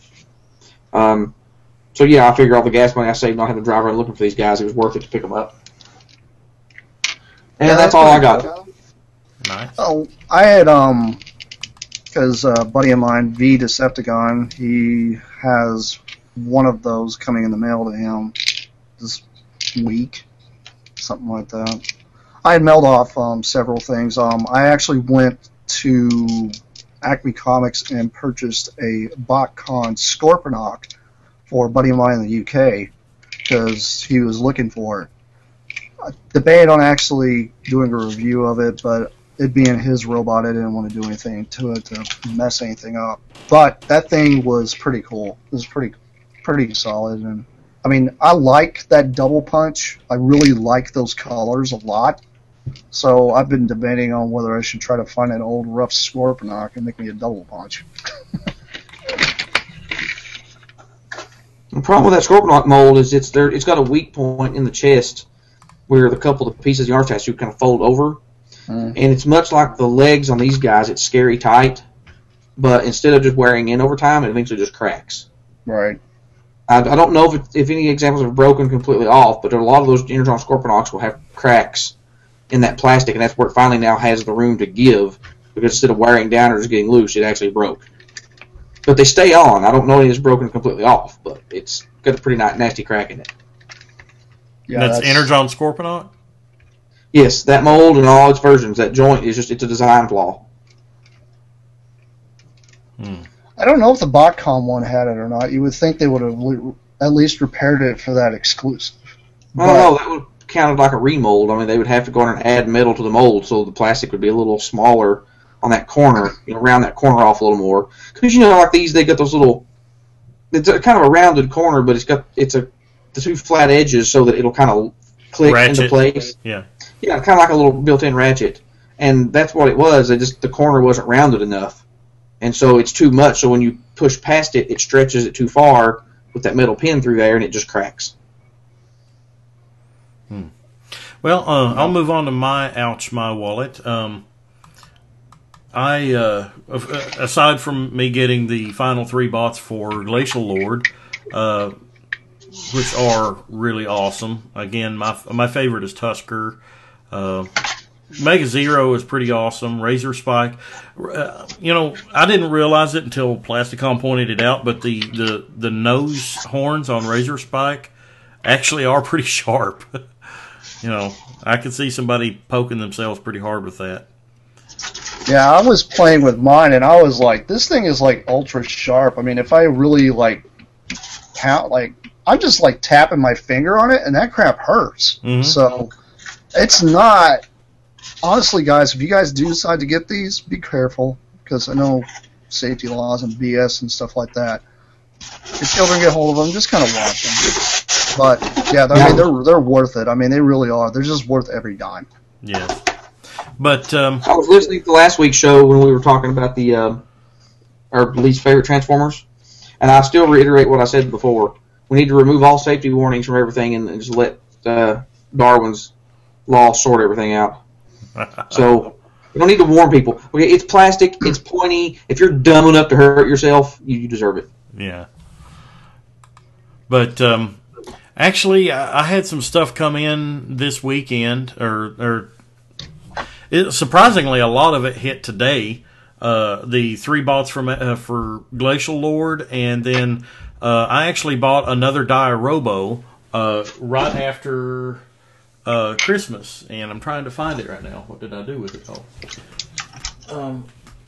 So yeah, I figure all the gas money I saved not having to drive around looking for these guys, it was worth it to pick them up. And that's all I got. Nice. Oh, I had because a buddy of mine, V Decepticon, he has one of those coming in the mail to him this week, something like that. I had mailed off several things. I actually went to Acme Comics and purchased a BotCon Scorponok for a buddy of mine in the UK because he was looking for it. I debated on actually doing a review of it, but it being his robot, I didn't want to do anything to it to mess anything up. But that thing was pretty cool. It was pretty solid, and I mean, I like that double punch. I really like those colors a lot. So I've been debating on whether I should try to find an old rough Scorponok and make me a double punch. The problem with that Scorponok mold is it's got a weak point in the chest where the couple of pieces of the arm tattoo kind of fold over. And it's much like the legs on these guys. It's scary tight, but instead of just wearing in over time, it eventually just cracks. Right. I don't know if any examples have broken completely off, but a lot of those Energon Scorponoks will have cracks in that plastic, and that's where it finally now has the room to give, because instead of wearing down or just getting loose, it actually broke. but they stay on. I don't know if it's broken completely off, but it's got a pretty nasty crack in it. Yeah, that's Energon Scorponaut? Yes, that mold and all its versions. That joint is it's a design flaw. I don't know if the BotCom one had it or not. You would think they would have at least repaired it for that exclusive. I don't know. That would count like a remold. I mean, they would have to go in and add metal to the mold, so the plastic would be a little smaller on that corner, round that corner off a little more. Because like these, they got those little. It's a kind of a rounded corner, but the two flat edges so that it'll kind of click into place. Yeah. Yeah, kind of like a little built-in ratchet, and that's what it was. The corner wasn't rounded enough, and so it's too much. So when you push past it, it stretches it too far with that metal pin through there, and it just cracks. Well, I'll move on to my wallet. Aside from me getting the final 3 bots for Glacial Lord, which are really awesome. Again, my favorite is Tusker. Mega Zero is pretty awesome. Razor Spike, I didn't realize it until Plasticon pointed it out, but the nose horns on Razor Spike actually are pretty sharp. I could see somebody poking themselves pretty hard with that. Yeah, I was playing with mine, and I was like, this thing is like ultra sharp. I mean, if I really I'm just like tapping my finger on it, and that crap hurts. Mm-hmm. So it's not. Honestly, guys, if you guys do decide to get these, be careful, because I know safety laws and BS and stuff like that. If children get hold of them, just kind of watch them. But yeah, I mean, they're worth it. I mean, they really are. They're just worth every dime. Yeah. But I was listening to last week's show when we were talking about our least favorite Transformers, and I still reiterate what I said before. We need to remove all safety warnings from everything and just let Darwin's law sort everything out. So we don't need to warn people. Okay, it's plastic, it's pointy. If you're dumb enough to hurt yourself, you deserve it. Yeah. But actually, I had some stuff come in this weekend, surprisingly, a lot of it hit today. The 3 bots for Glacial Lord, and then I actually bought another Diarobo right after Christmas, and I'm trying to find it right now. What did I do with it?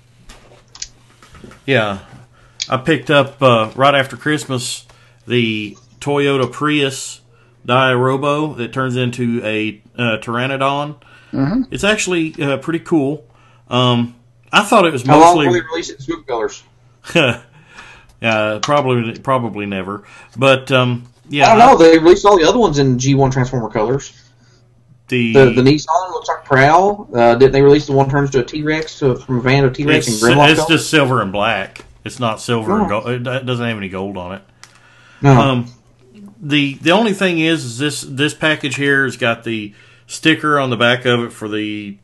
Yeah, I picked up right after Christmas the Toyota Prius Diarobo that turns into a Pteranodon. Mm-hmm. It's actually pretty cool. I thought it was mostly. How long will they release it in Swoop colors? Probably never. But yeah, I don't know. They released all the other ones in G1 Transformer colors. The Nissan looks like Prowl. Didn't they release the one turns to a T-Rex from a van of T-Rex and Grimlock? It's just silver and black. It's not silver and gold. It doesn't have any gold on it. No. The only thing is this package here has got the sticker on the back of it for the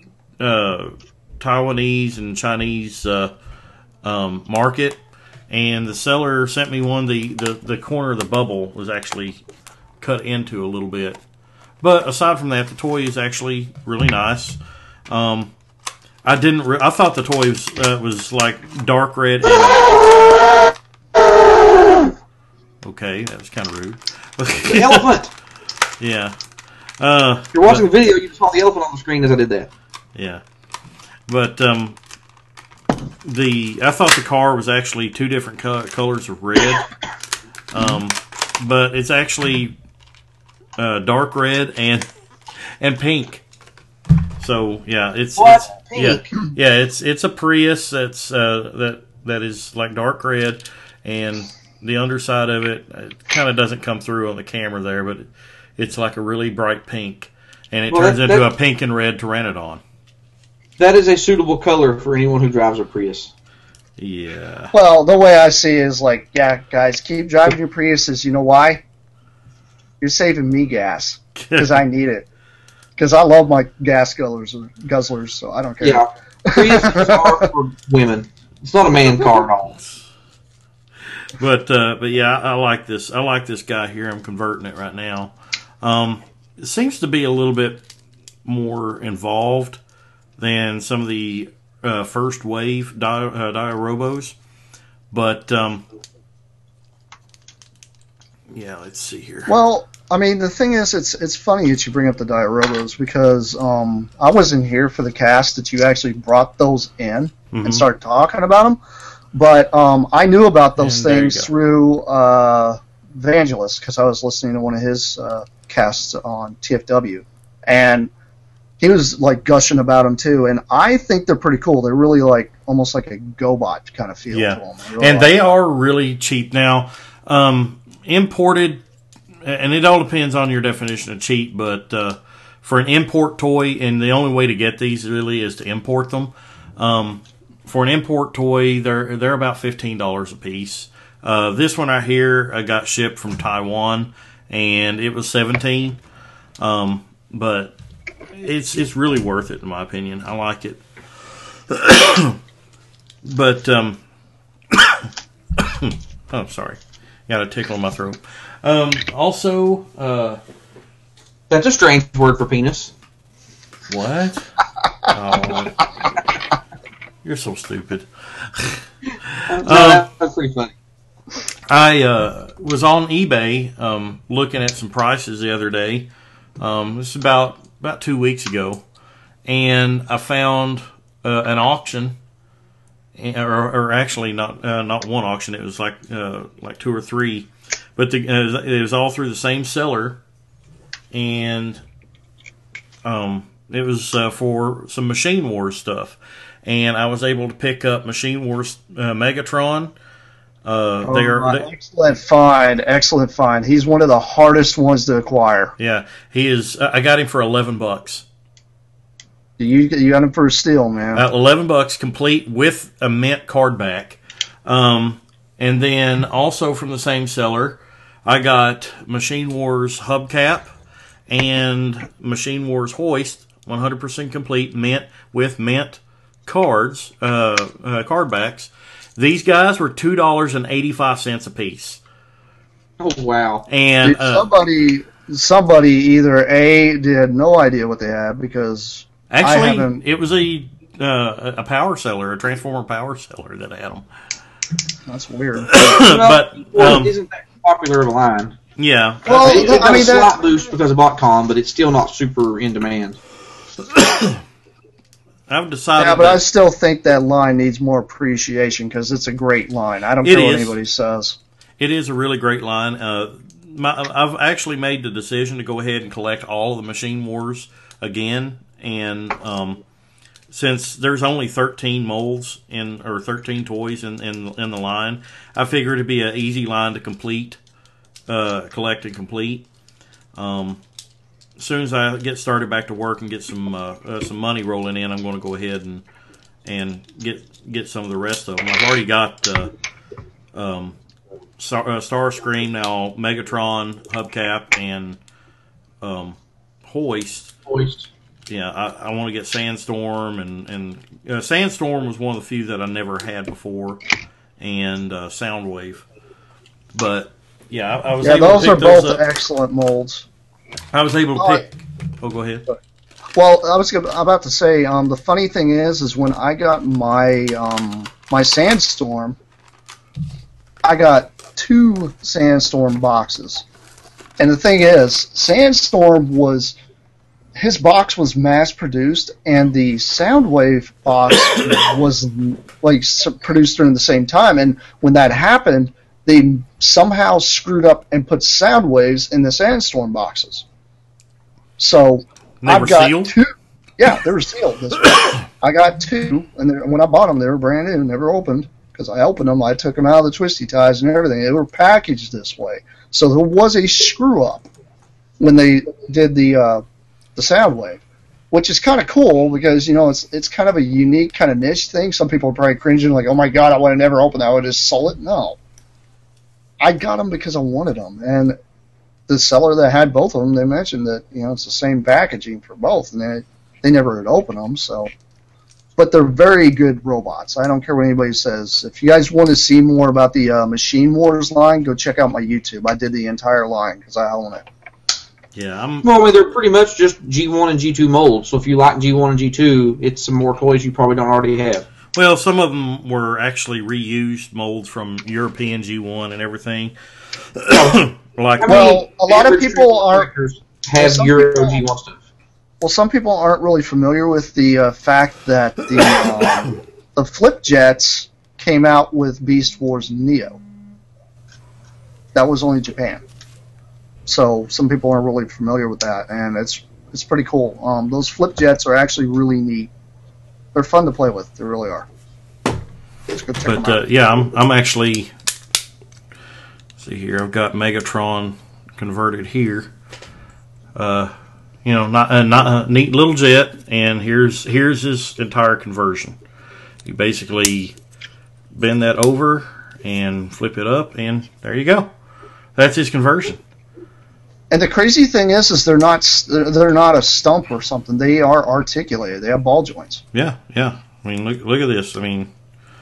Taiwanese and Chinese market, and the seller sent me one. The corner of the bubble was actually cut into a little bit, but aside from that, the toy is actually really nice. I thought the toy was like dark red. Okay, that was kind of rude. The elephant. Yeah. If you're watching the video, you saw the elephant on the screen as I did that. Yeah. But I thought the car was actually 2 different colors of red. But it's actually dark red and pink. So yeah, it's pink? Yeah, it's a Prius that's that is like dark red, and the underside of it kind of doesn't come through on the camera there, but it's like a really bright pink, and it turns into a pink and red Pteranodon. That is a suitable color for anyone who drives a Prius. Yeah. Well, the way I see it is like, yeah, guys, keep driving your Priuses. You know why? You're saving me gas because I need it. Because I love my gas guzzlers, so I don't care. Yeah, Priuses are for women. It's not a man car at all. But yeah, I like this. I like this guy here. I'm converting it right now. It seems to be a little bit more involved than some of the first wave Diarobos. But yeah, let's see here. Well, I mean, the thing is, it's funny that you bring up the Diarobos because I wasn't here for the cast that you actually brought those in and started talking about them. But I knew about those things through Vangelis because I was listening to one of his casts on TFW, and he was like gushing about them too. And I think they're pretty cool. They're really like almost like a GoBot kind of feel to them. Really and they are really cheap now. Imported, and it all depends on your definition of cheap. But for an import toy, and the only way to get these really is to import them. For an import toy, they're about $15 a piece. This one right here, I got shipped from Taiwan, and it was $17. But it's really worth it in my opinion. I like it. But oh, sorry, got a tickle in my throat. Also, that's a strange word for penis. What? Oh. You're so stupid. That's pretty funny. I was on eBay looking at some prices the other day. This is about 2 weeks ago, and I found an auction, or actually not one auction. It was like 2 or 3, but it was all through the same seller, and it was for some Machine Wars stuff. And I was able to pick up Machine Wars Megatron. Excellent find. He's one of the hardest ones to acquire. Yeah, he is. I got him for $11. You got him for a steal, man. $11, complete with a mint card back. And then also from the same seller, I got Machine Wars Hubcap and Machine Wars Hoist, 100% complete, mint with mint cards, card backs. These guys were $2.85 a piece. Oh wow! And somebody either did no idea what they had because actually it was a power seller, a Transformer power seller that had them. That's weird. But isn't that popular of a line? Yeah. Well, it got a slight boost because of BotCon, but it's still not super in demand. I've decided. Yeah, but I still think that line needs more appreciation because it's a great line. I don't care what anybody says. It is a really great line. I've actually made the decision to go ahead and collect all of the Machine Wars again, and since there's only 13 molds or 13 toys in the line, I figured it'd be an easy line to complete, collect and complete. As soon as I get started back to work and get some money rolling in, I'm going to go ahead and get some of the rest of them. I've already got Starscream now, Megatron, Hubcap, and Hoist. Yeah, I want to get Sandstorm, and Sandstorm was one of the few that I never had before, and Soundwave. But yeah, I was able those to pick are both up. Excellent molds. I was able to pick. Oh, go ahead. Well, I was about to say, the funny thing is when I got my my Sandstorm, I got 2 Sandstorm boxes, and the thing is, Sandstorm his box was mass produced, and the Soundwave box was like produced during the same time. And when that happened, they somehow screwed up and put Soundwaves in the Sandstorm boxes. So I've got sealed? 2. Yeah, they were sealed. I got 2, and when I bought them, they were brand new, never opened. Because I opened them, I took them out of the twisty ties and everything. They were packaged this way. So there was a screw up when they did the Soundwave, which is kind of cool because it's kind of a unique kind of niche thing. Some people are probably cringing like, "Oh my god, I would have never opened that. I would have just sold it." No, I got them because I wanted them, and the seller that had both of them, they mentioned that it's the same packaging for both, and they never had opened them. So, but they're very good robots. I don't care what anybody says. If you guys want to see more about the Machine Wars line, go check out my YouTube. I did the entire line because I own it. Yeah, Well, I mean, they're pretty much just G1 and G2 molds. So if you like G1 and G2, it's some more toys you probably don't already have. Well, some of them were actually reused molds from European G1 and everything. Like, Well, a lot of people aren't. have some Euro people- G1 stuff. Well, some people aren't really familiar with the fact that the Flip Jets came out with Beast Wars Neo. That was only Japan. So some people aren't really familiar with that, and it's pretty cool. Those Flip Jets are actually really neat. They're fun to play with. They really are. Let's go check them out. yeah, I'm actually. See here, I've got Megatron converted here. Not a neat little jet, and here's his entire conversion. You basically bend that over and flip it up, and there you go. That's his conversion. And the crazy thing is they're not a stump or something. They are articulated. They have ball joints. Yeah. I mean, look at this. I mean,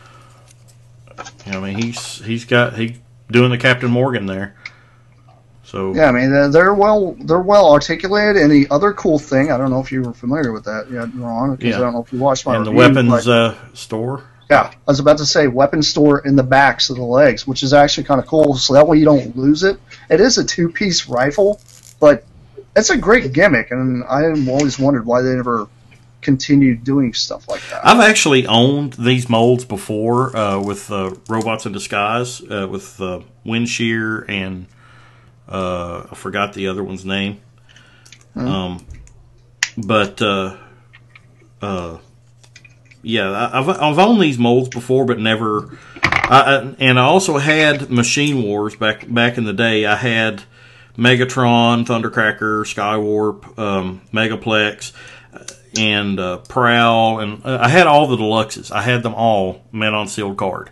he's doing the Captain Morgan there. So Yeah, I mean they're well articulated. And the other cool thing, I don't know if you were familiar with that yet, Ron, because I don't know if you watched my and the review, weapons but- store. Yeah, I was about to say weapon store in the backs of the legs, which is actually kind of cool, so that way you don't lose it. It is a two-piece rifle, but it's a great gimmick, and I always wondered why they never continued doing stuff like that. I've actually owned these molds before with Robots in Disguise, with Wind Shear and I forgot the other one's name. Yeah, I've owned these molds before, but never. And I also had Machine Wars back in the day. I had Megatron, Thundercracker, Skywarp, Megaplex, and Prowl, and I had all the deluxes. I had them all mint on sealed card,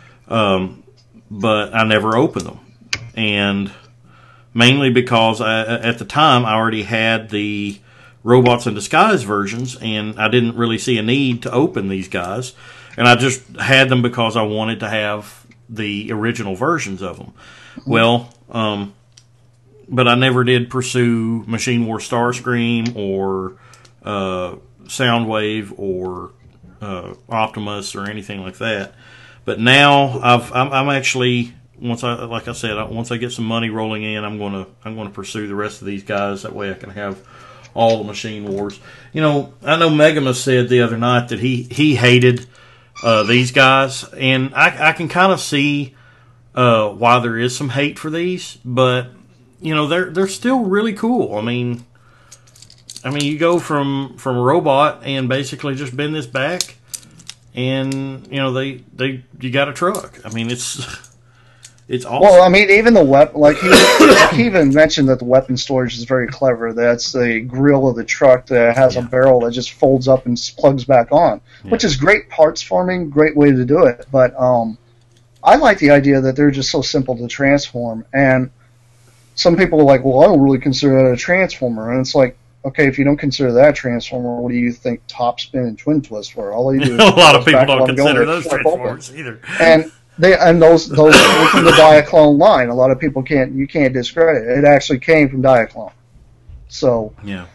but I never opened them, and mainly because at the time I already had the Robots in Disguise versions, and I didn't really see a need to open these guys, and I just had them because I wanted to have the original versions of them. Well, but I never did pursue Machine War Starscream or Soundwave or Optimus or anything like that. But now I'm actually, once I get some money rolling in, I'm gonna pursue the rest of these guys. That way I can have all the Machine Wars. I know Megamus said the other night that he hated these guys, and I can kind of see why there is some hate for these, but they're still really cool. I mean, you go from a robot and basically just bend this back, and you got a truck. I mean, it's awesome. Well, I mean, even the weapon, like he even mentioned that the weapon storage is very clever. That's the grill of the truck that has a barrel that just folds up and plugs back on, which is great parts forming, great way to do it. But I like the idea that they're just so simple to transform. And some people are like, well, I don't really consider that a transformer. And it's like, okay, if you don't consider that a transformer, what do you think Top Spin and Twin Twist were? All they do is a lot of press people back don't on consider going, those flip transformers open. either. And those came from the Diaclone line. A lot of people can't discredit it. It actually came from Diaclone. So Yeah.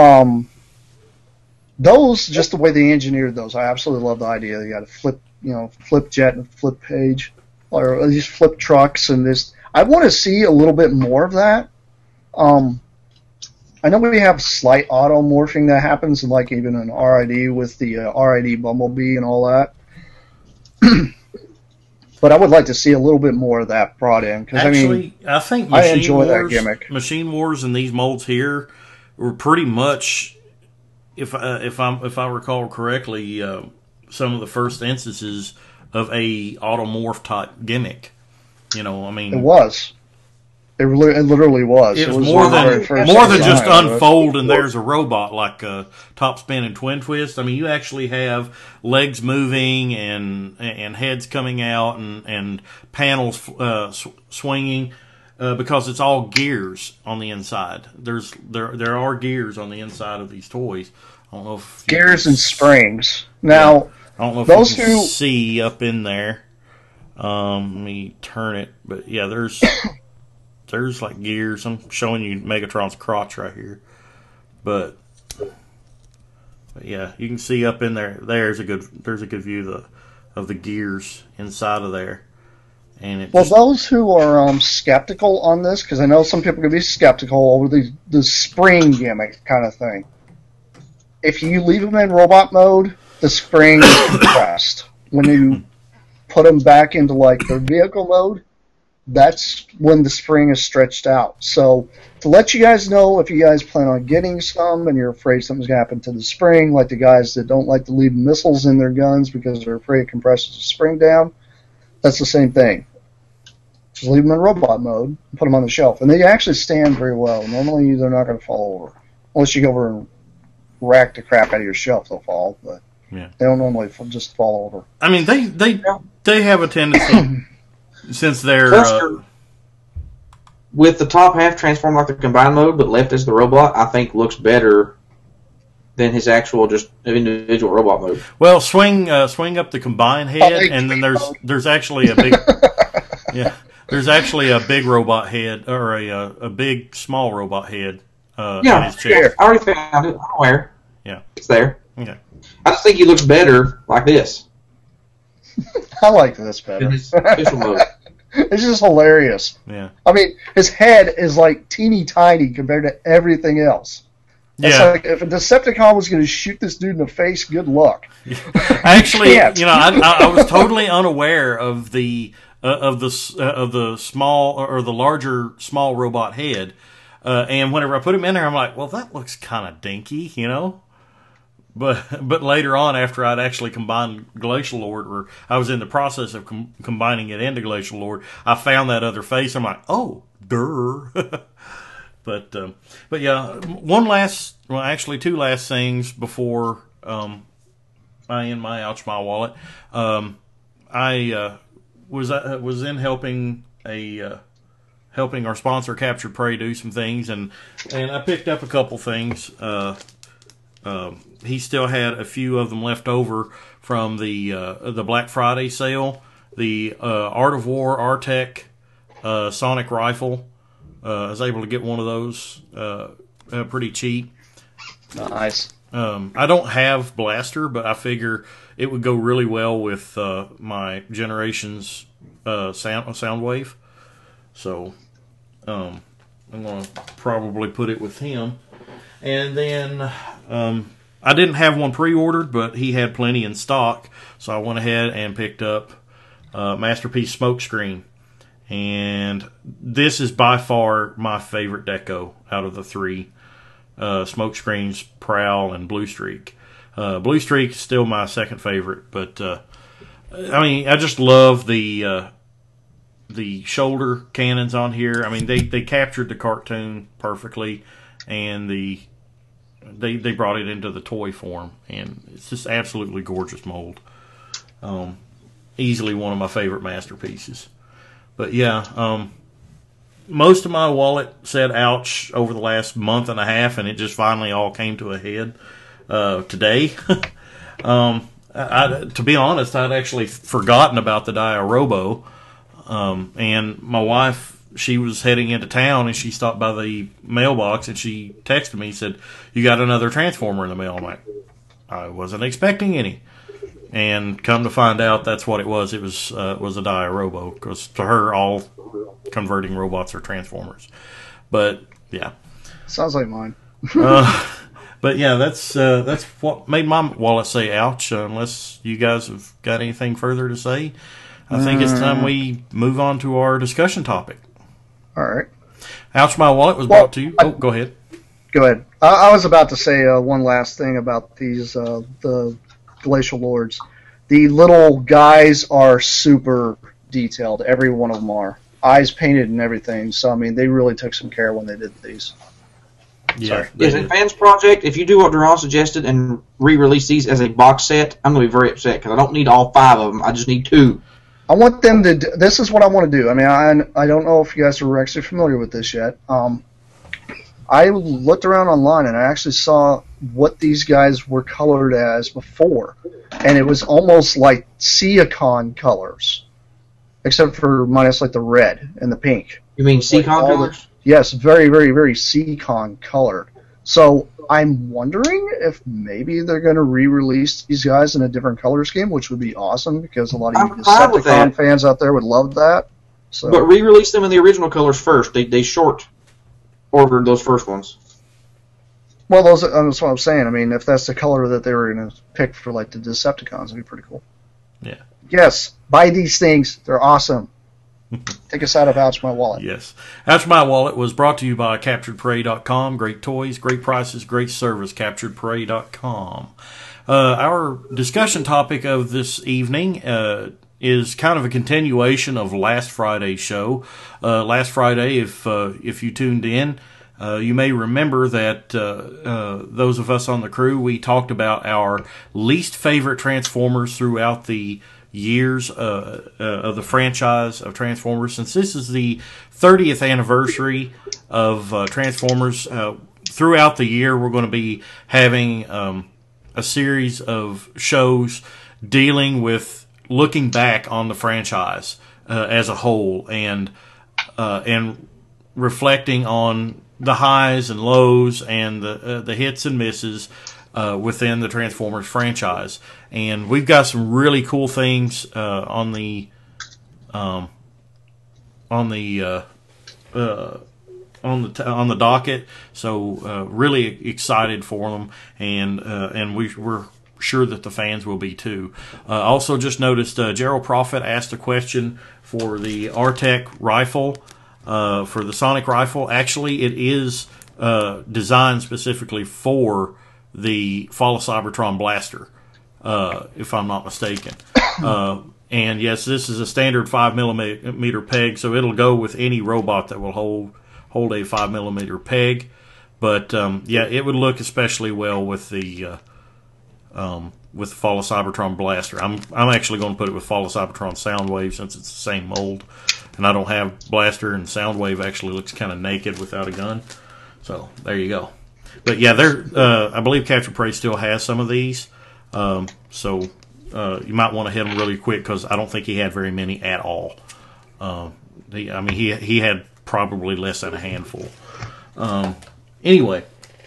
Those, just the way they engineered those, I absolutely love the idea. You got a flip jet and flip page, or these flip trucks, and this. I want to see a little bit more of that. I know we have slight auto morphing that happens, like even an RID with the RID Bumblebee and all that. But I would like to see a little bit more of that brought in, because Actually, I think I enjoy that gimmick. Machine Wars and these molds here were pretty much, if I recall correctly, some of the first instances of a automorph type gimmick. it was. It literally was. It was one more of the very than first just design of it. unfold and there's a robot like Top Spin and Twin Twist. I mean, you actually have legs moving and heads coming out and panels swinging because it's all gears on the inside. There are gears on the inside of these toys. I don't know if Gears and springs. Now, I don't know if those you can who see up in there. Let me turn it, but yeah, there's like gears. I'm showing you Megatron's crotch right here, but But yeah, you can see up in there. There's a good view of the gears inside of there. And well, those who are skeptical on this, because I know some people can be skeptical over the spring gimmick kind of thing. If you leave them in robot mode, the spring is compressed. When you put them back into like their vehicle mode, that's when the spring is stretched out. So to let you guys know, if you guys plan on getting some and you're afraid something's going to happen to the spring, like the guys that don't like to leave missiles in their guns because they're afraid it compresses the spring down, that's the same thing. Just leave them in robot mode and put them on the shelf. And they actually stand very well. Normally they're not going to fall over. Unless you go over and rack the crap out of your shelf, they'll fall. But they don't normally just fall over. I mean, they have a tendency, since they're... with the top half transformed like the combined mode, but left as the robot, I think looks better than his actual just individual robot mode. Well, swing up the combined head, and then there's actually a big there's actually a big robot head or a big small robot head. In his chest. I already found it. I'm aware. Yeah, it's there. Okay. I just think he looks better like this. I like this better. In his official mode. It's just hilarious. Yeah. I mean, his head is like teeny tiny compared to everything else. It's like if a Decepticon was going to shoot this dude in the face, good luck. Actually, I was totally unaware of the small or the larger small robot head, and whenever I put him in there, I'm like, well, that looks kind of dinky, But later on, after I'd actually combined Glacial Lord, or I was in the process of combining it into Glacial Lord, I found that other face. I'm like, oh, durr. But yeah, two last things before I end my Ouch My Wallet. I was in helping our sponsor Captured Prey do some things, and I picked up a couple things. He still had a few of them left over from the Black Friday sale. The Art of War Artec Sonic Rifle. I was able to get one of those pretty cheap. Nice. I don't have Blaster, but I figure it would go really well with my Generations Soundwave. So I'm going to probably put it with him. And then I didn't have one pre-ordered, but he had plenty in stock, so I went ahead and picked up Masterpiece Smokescreen. And this is by far my favorite deco out of the three. Smokescreens, Prowl, and Blue Streak. Blue Streak is still my second favorite, but I just love the shoulder cannons on here. I mean, they captured the cartoon perfectly, and they brought it into the toy form, and it's just absolutely gorgeous mold. Easily one of my favorite masterpieces. But yeah, most of my wallet said ouch over the last month and a half, and it just finally all came to a head today. To be honest, I'd actually forgotten about the Diarobo, and my wife, she was heading into town, and she stopped by the mailbox, and she texted me and said, "You got another Transformer in the mail?" I'm like, I wasn't expecting any. And come to find out, that's what it was. It was a Diarobo, because to her, all converting robots are Transformers. But yeah, sounds like mine. But yeah, that's what made my wallet say ouch. Unless you guys have got anything further to say, I think it's time we move on to our discussion topic. All right. Ouch My Wallet was brought to you. Go ahead. Go ahead. I was about to say one last thing about these the Glacial Lords. The little guys are super detailed. Every one of them are. Eyes painted and everything. So, I mean, they really took some care when they did these. Yeah. As a fans project, if you do what Duran suggested and re-release these as a box set, I'm going to be very upset because I don't need all 5 of them. I just need 2. I want them to this is what I want to do. I mean, I don't know if you guys are actually familiar with this yet. I looked around online and I actually saw what these guys were colored as before, and it was almost like Seacon colors, except for minus like the red and the pink. You mean Seacon colors? Yes, very, very, very Seacon colored. So I'm wondering if maybe they're going to re-release these guys in a different color scheme, which would be awesome because a lot of you Decepticon fans out there would love that. So. But re-release them in the original colors first. They short ordered those first ones. Well, that's what I'm saying. I mean, if that's the color that they were going to pick for like the Decepticons, it'd be pretty cool. Yeah. Yes, buy these things. They're awesome. Take us out of Ouch My Wallet. Yes. Ouch My Wallet was brought to you by CapturedPrey.com. Great toys, great prices, great service. CapturedPrey.com. Our discussion topic of this evening is kind of a continuation of last Friday's show. Last Friday, if you tuned in, you may remember that those of us on the crew, we talked about our least favorite Transformers throughout the years of the franchise of Transformers. Since this is the 30th anniversary of Transformers, throughout the year we're going to be having a series of shows dealing with looking back on the franchise as a whole and reflecting on the highs and lows and the hits and misses within the Transformers franchise. And we've got some really cool things on the docket. So really excited for them, and we're sure that the fans will be too. Also, just noticed Gerald Prophet asked a question for the Artec rifle, for the Sonic rifle. Actually, it is designed specifically for the Fall of Cybertron blaster, if I'm not mistaken. And yes, this is a standard 5mm peg, so it'll go with any robot that will hold a 5mm peg. But yeah, it would look especially well with the Fall of Cybertron blaster. I'm actually going to put it with Fall of Cybertron Soundwave since it's the same mold, and I don't have blaster, and Soundwave actually looks kind of naked without a gun. So there you go. But yeah, I believe Capture Prey still has some of these, so you might want to hit them really quick because I don't think he had very many at all. He had probably less than a handful. Anyway,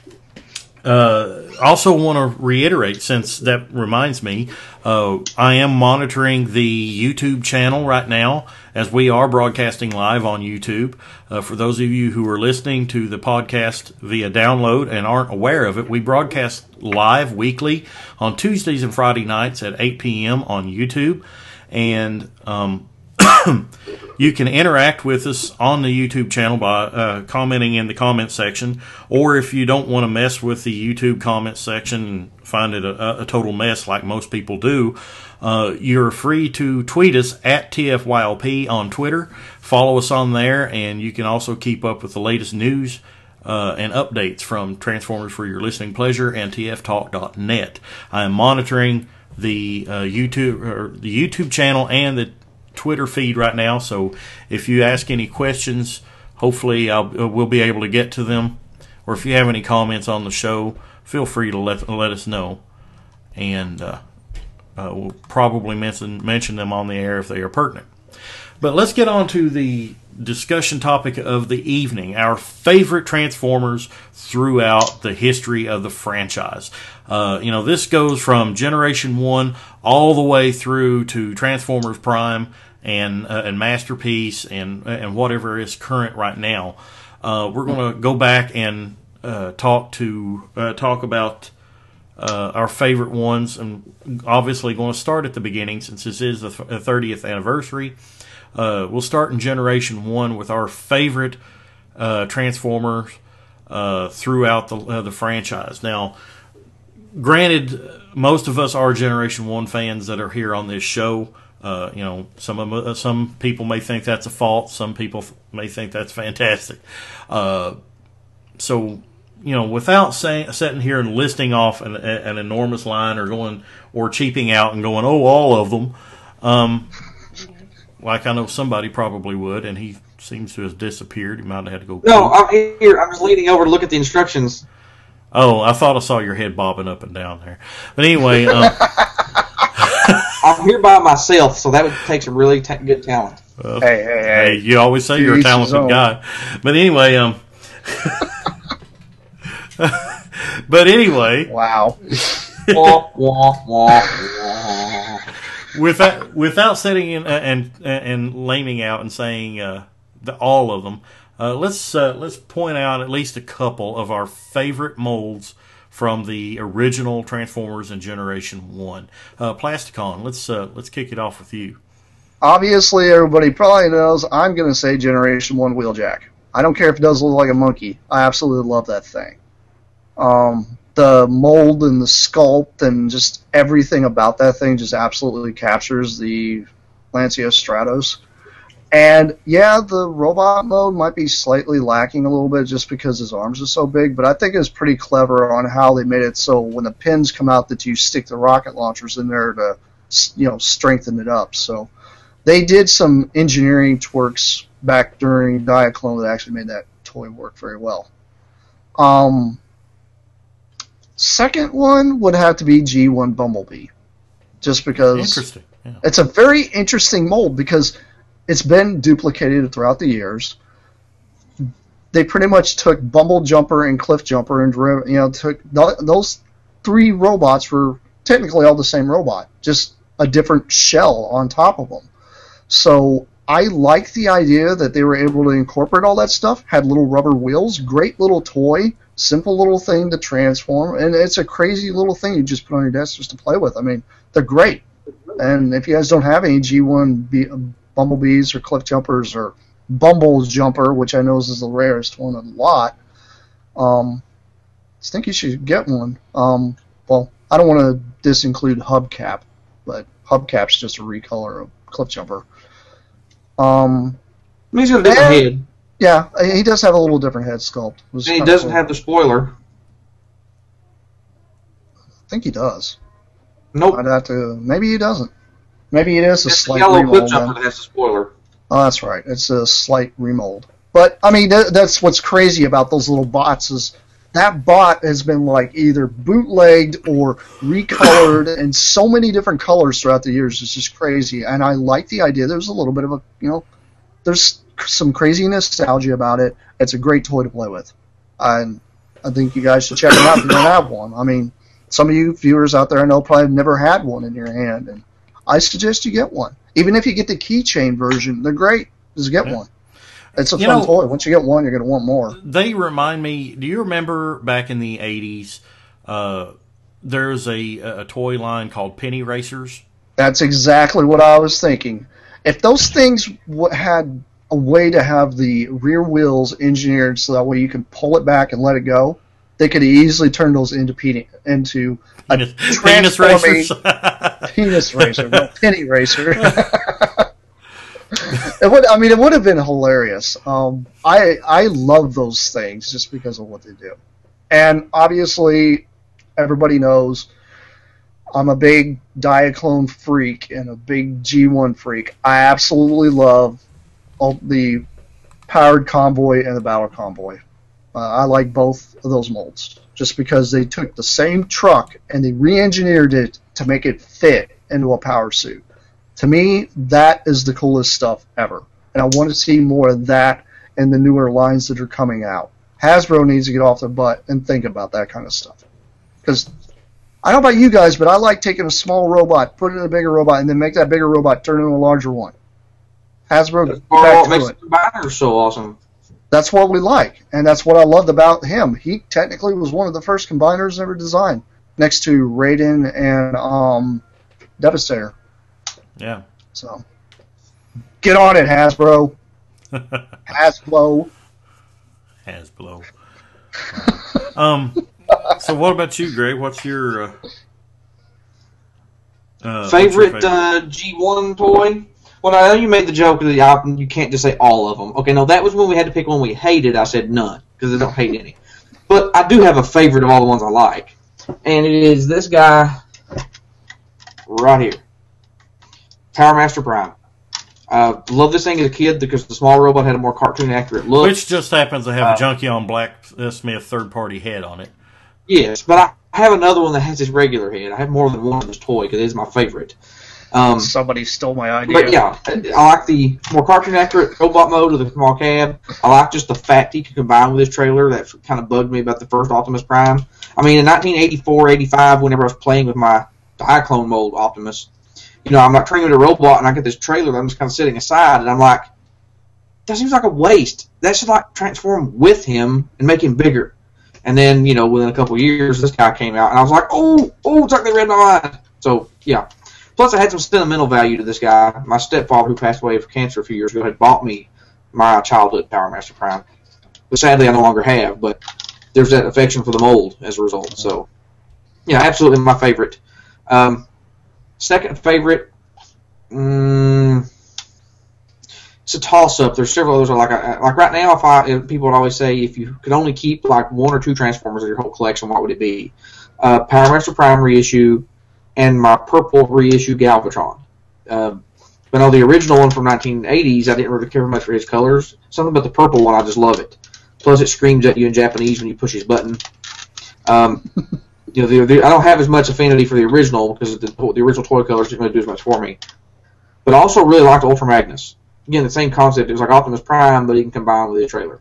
also want to reiterate, since that reminds me, I am monitoring the YouTube channel right now as we are broadcasting live on YouTube. For those of you who are listening to the podcast via download and aren't aware of it, we broadcast live weekly on Tuesdays and Friday nights at 8 p.m. on YouTube. And you can interact with us on the YouTube channel by commenting in the comment section, or if you don't want to mess with the YouTube comment section and find it a total mess like most people do, you're free to tweet us at TFYLP on Twitter. Follow us on there, and you can also keep up with the latest news and updates from Transformers for your listening pleasure and TFTalk.net. I am monitoring the YouTube channel and the Twitter feed right now, so if you ask any questions, hopefully we'll be able to get to them, or if you have any comments on the show, feel free to let us know, and we'll probably mention them on the air if they are pertinent. But let's get on to the discussion topic of the evening, our favorite Transformers throughout the history of the franchise. This goes from Generation 1 all the way through to Transformers Prime and Masterpiece and whatever is current right now. We're going to go back and talk about our favorite ones, and obviously going to start at the beginning since this is the 30th anniversary. We'll start in Generation 1 with our favorite Transformers throughout the franchise. Now, granted, most of us are Generation 1 fans that are here on this show. Some people may think that's a fault. Some people may think that's fantastic. Without sitting here and listing off an enormous line or cheaping out and going, oh, all of them, like I know somebody probably would, and he seems to have disappeared. He might have had to go. No, I'm here. I'm just leaning over to look at the instructions. Oh, I thought I saw your head bobbing up and down there. But anyway, I'm here by myself, so that would take some really good talent. Well, hey! You always say you're a talented guy. But anyway, But anyway, Wow. Wah, wah, wah, wah. without setting in and laming out and saying all of them, let's point out at least a couple of our favorite molds from the original Transformers in Generation 1. Plasticon, let's kick it off with you. Obviously, everybody probably knows I'm going to say Generation 1 Wheeljack. I don't care if it does look like a monkey. I absolutely love that thing. The mold and the sculpt and just everything about that thing just absolutely captures the Lancia Stratos. And yeah, the robot mode might be slightly lacking a little bit just because his arms are so big, but I think it's pretty clever on how they made it so when the pins come out that you stick the rocket launchers in there to, strengthen it up. So they did some engineering twerks back during Diaclone that actually made that toy work very well. Second one would have to be G1 Bumblebee, just because Interesting. Yeah. it's a very interesting mold because it's been duplicated throughout the years. They pretty much took Bumble Jumper and Cliff Jumper and took those three robots were technically all the same robot, just a different shell on top of them. So I like the idea that they were able to incorporate all that stuff. Had little rubber wheels, great little toy, simple little thing to transform, and it's a crazy little thing you just put on your desk just to play with. I mean, they're great. And if you guys don't have any G1 Bumblebees or Cliff Jumpers or Bumble's Jumper, which I know is the rarest one of the lot, I think you should get one. Well, I don't want to disinclude Hubcap, but Hubcap's just a recolor of Cliff Jumper. He's got a different head. Yeah, he does have a little different head sculpt. And he doesn't have the spoiler. I think he does. Nope. I'd have to. Maybe he doesn't. Maybe it is a It's the slight yellow Cliff remold. Jumper that has the spoiler. Oh, that's right. It's a slight remold. But I mean, that's what's crazy about those little bots is that bot has been like either bootlegged or recolored in so many different colors throughout the years. It's just crazy, and I like the idea. There's a little bit of a there's some crazy nostalgia about it. It's a great toy to play with, and I think you guys should check it out if you don't have one. I mean, some of you viewers out there I know probably have never had one in your hand, and I suggest you get one. Even if you get the keychain version, they're great. Just get one. It's a fun toy. Once you get one, you're going to want more. They remind me, do you remember back in the 80s, there's a toy line called Penny Racers? That's exactly what I was thinking. If those things had a way to have the rear wheels engineered so that way you can pull it back and let it go, they could easily turn those into a penis racers. Penis racer, no, penny racer. It would have been hilarious. I love those things just because of what they do. And obviously, everybody knows I'm a big Diaclone freak and a big G1 freak. I absolutely love all the Powered Convoy and the Battle Convoy. I like both of those molds just because they took the same truck and they re-engineered it to make it fit into a power suit. To me, that is the coolest stuff ever. And I want to see more of that in the newer lines that are coming out. Hasbro needs to get off their butt and think about that kind of stuff. Because I don't know about you guys, but I like taking a small robot, put it in a bigger robot, and then make that bigger robot turn into a larger one. Hasbro, That's what makes the combiner so awesome. That's what we like, and that's what I loved about him. He technically was one of the first combiners ever designed, next to Raiden and Devastator. Yeah. So, get on it, Hasbro. Hasbro. So what about you, Greg? What's your favorite G1 toy? Well, I know you made the joke that you can't just say all of them. Okay, no, that was when we had to pick one we hated. I said none, because I don't hate any. But I do have a favorite of all the ones I like. And it is this guy right here. Power Master Prime. I love this thing as a kid because the small robot had a more cartoon-accurate look. Which just happens to have a Junkie on Blacksmith third-party head on it. Yes, but I have another one that has his regular head. I have more than one of this toy because it is my favorite. Somebody stole my idea. But yeah, I like the more cartoon accurate robot mode of the small cab. I like just the fact he could combine with his trailer. That kind of bugged me about the first Optimus Prime. I mean, in 1984, 85, whenever I was playing with my Diaclone mold Optimus, I'm not training with a robot, and I get this trailer that I'm just kind of sitting aside, and I'm like, that seems like a waste. That should transform with him and make him bigger. And then, within a couple of years, this guy came out, and I was like, oh, it's like they read my mind. So, yeah. Plus, I had some sentimental value to this guy. My stepfather, who passed away of cancer a few years ago, had bought me my childhood Power Master Prime, which sadly I no longer have, but there's that affection for the mold as a result. So, yeah, absolutely my favorite. Second favorite, it's a toss-up. There's several others. Like right now, if people would always say, if you could only keep like one or two Transformers in your whole collection, what would it be? Power Master Prime reissue, and my purple reissue Galvatron. But on the original one from 1980s, I didn't really care much for his colors. Something about the purple one, I just love it. Plus, it screams at you in Japanese when you push his button. I don't have as much affinity for the original because the original toy colors didn't really do as much for me. But I also really liked Ultra Magnus. Again, the same concept. It was like Optimus Prime, but he can combine with the trailer.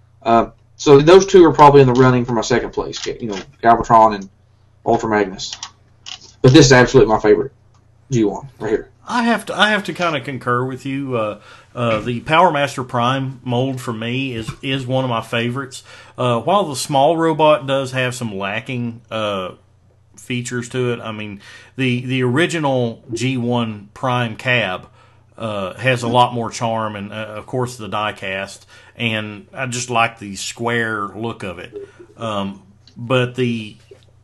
So those two are probably in the running for my second place. Galvatron and Ultra Magnus. But this is absolutely my favorite G1 right here. I have to kind of concur with you. The Power Master Prime mold for me is one of my favorites. While the small robot does have some lacking features to it, I mean the original G1 Prime cab has a lot more charm, and of course the die cast, and I just like the square look of it. But the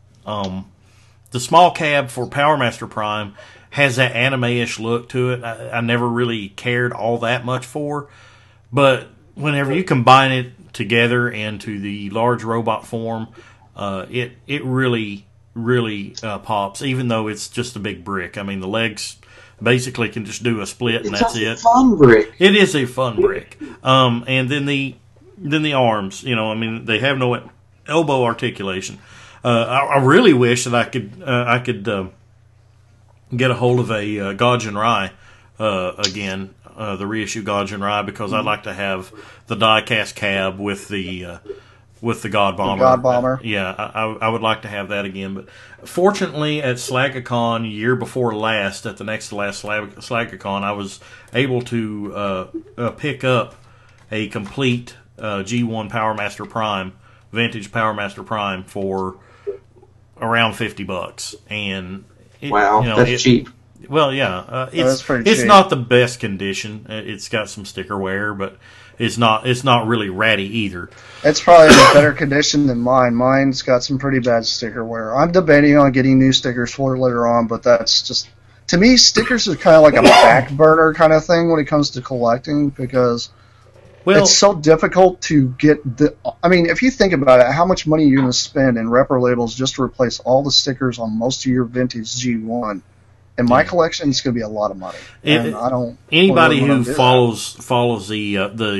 small cab for Power Master Prime has that anime-ish look to it. I never really cared all that much for, but whenever you combine it together into the large robot form, it really pops. Even though it's just a big brick. I mean, the legs basically can just do a split, and that's it. It's a fun brick. It is a fun brick. And then the arms. They have no elbow articulation. I really wish that I could get a hold of a Gaijin Rai again, the reissue Gaijin Rai, because I'd like to have the die-cast cab with the God Bomber. The God Bomber. Yeah, I would like to have that again. But fortunately, at Slagacon year before last, at the next to last Slagacon, I was able to pick up a complete G1 Power Master Prime, vintage Power Master Prime for around $50, and that's cheap. Well, yeah, That's pretty it's cheap. not the best condition. It's got some sticker wear, but it's not really ratty either. It's probably in better condition than mine. Mine's got some pretty bad sticker wear. I'm debating on getting new stickers for it later on, but that's just, to me, stickers are kind of like a back burner kind of thing when it comes to collecting, because it's so difficult to get if you think about it, how much money you're going to spend in repro labels just to replace all the stickers on most of your vintage G1. In my collection, it's going to be a lot of money. And I don't. Anybody who follows the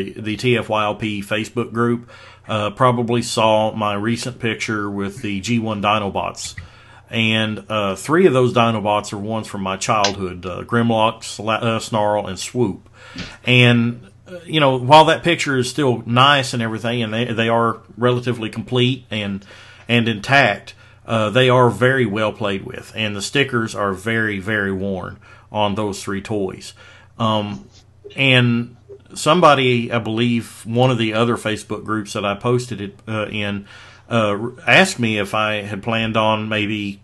TFYLP Facebook group probably saw my recent picture with the G1 Dinobots, and 3 of those Dinobots are ones from my childhood: Grimlock, Snarl, and Swoop. And while that picture is still nice and everything, and they are relatively complete and intact, they are very well played with, and the stickers are very, very worn on those 3 toys. And somebody, I believe, one of the other Facebook groups that I posted it in, asked me if I had planned on maybe,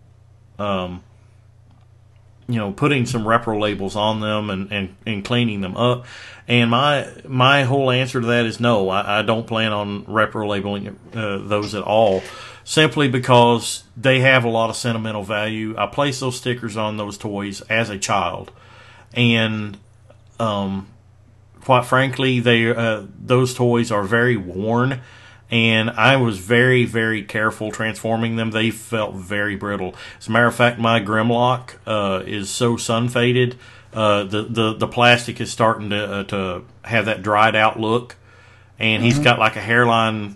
putting some repro labels on them and cleaning them up. And my whole answer to that is no. I don't plan on repro labeling those at all, simply because they have a lot of sentimental value. I placed those stickers on those toys as a child, and quite frankly, those toys are very worn, and I was very, very careful transforming them. They felt very brittle. As a matter of fact, my Grimlock is so sun faded. The plastic is starting to have that dried out look, and he's got like a hairline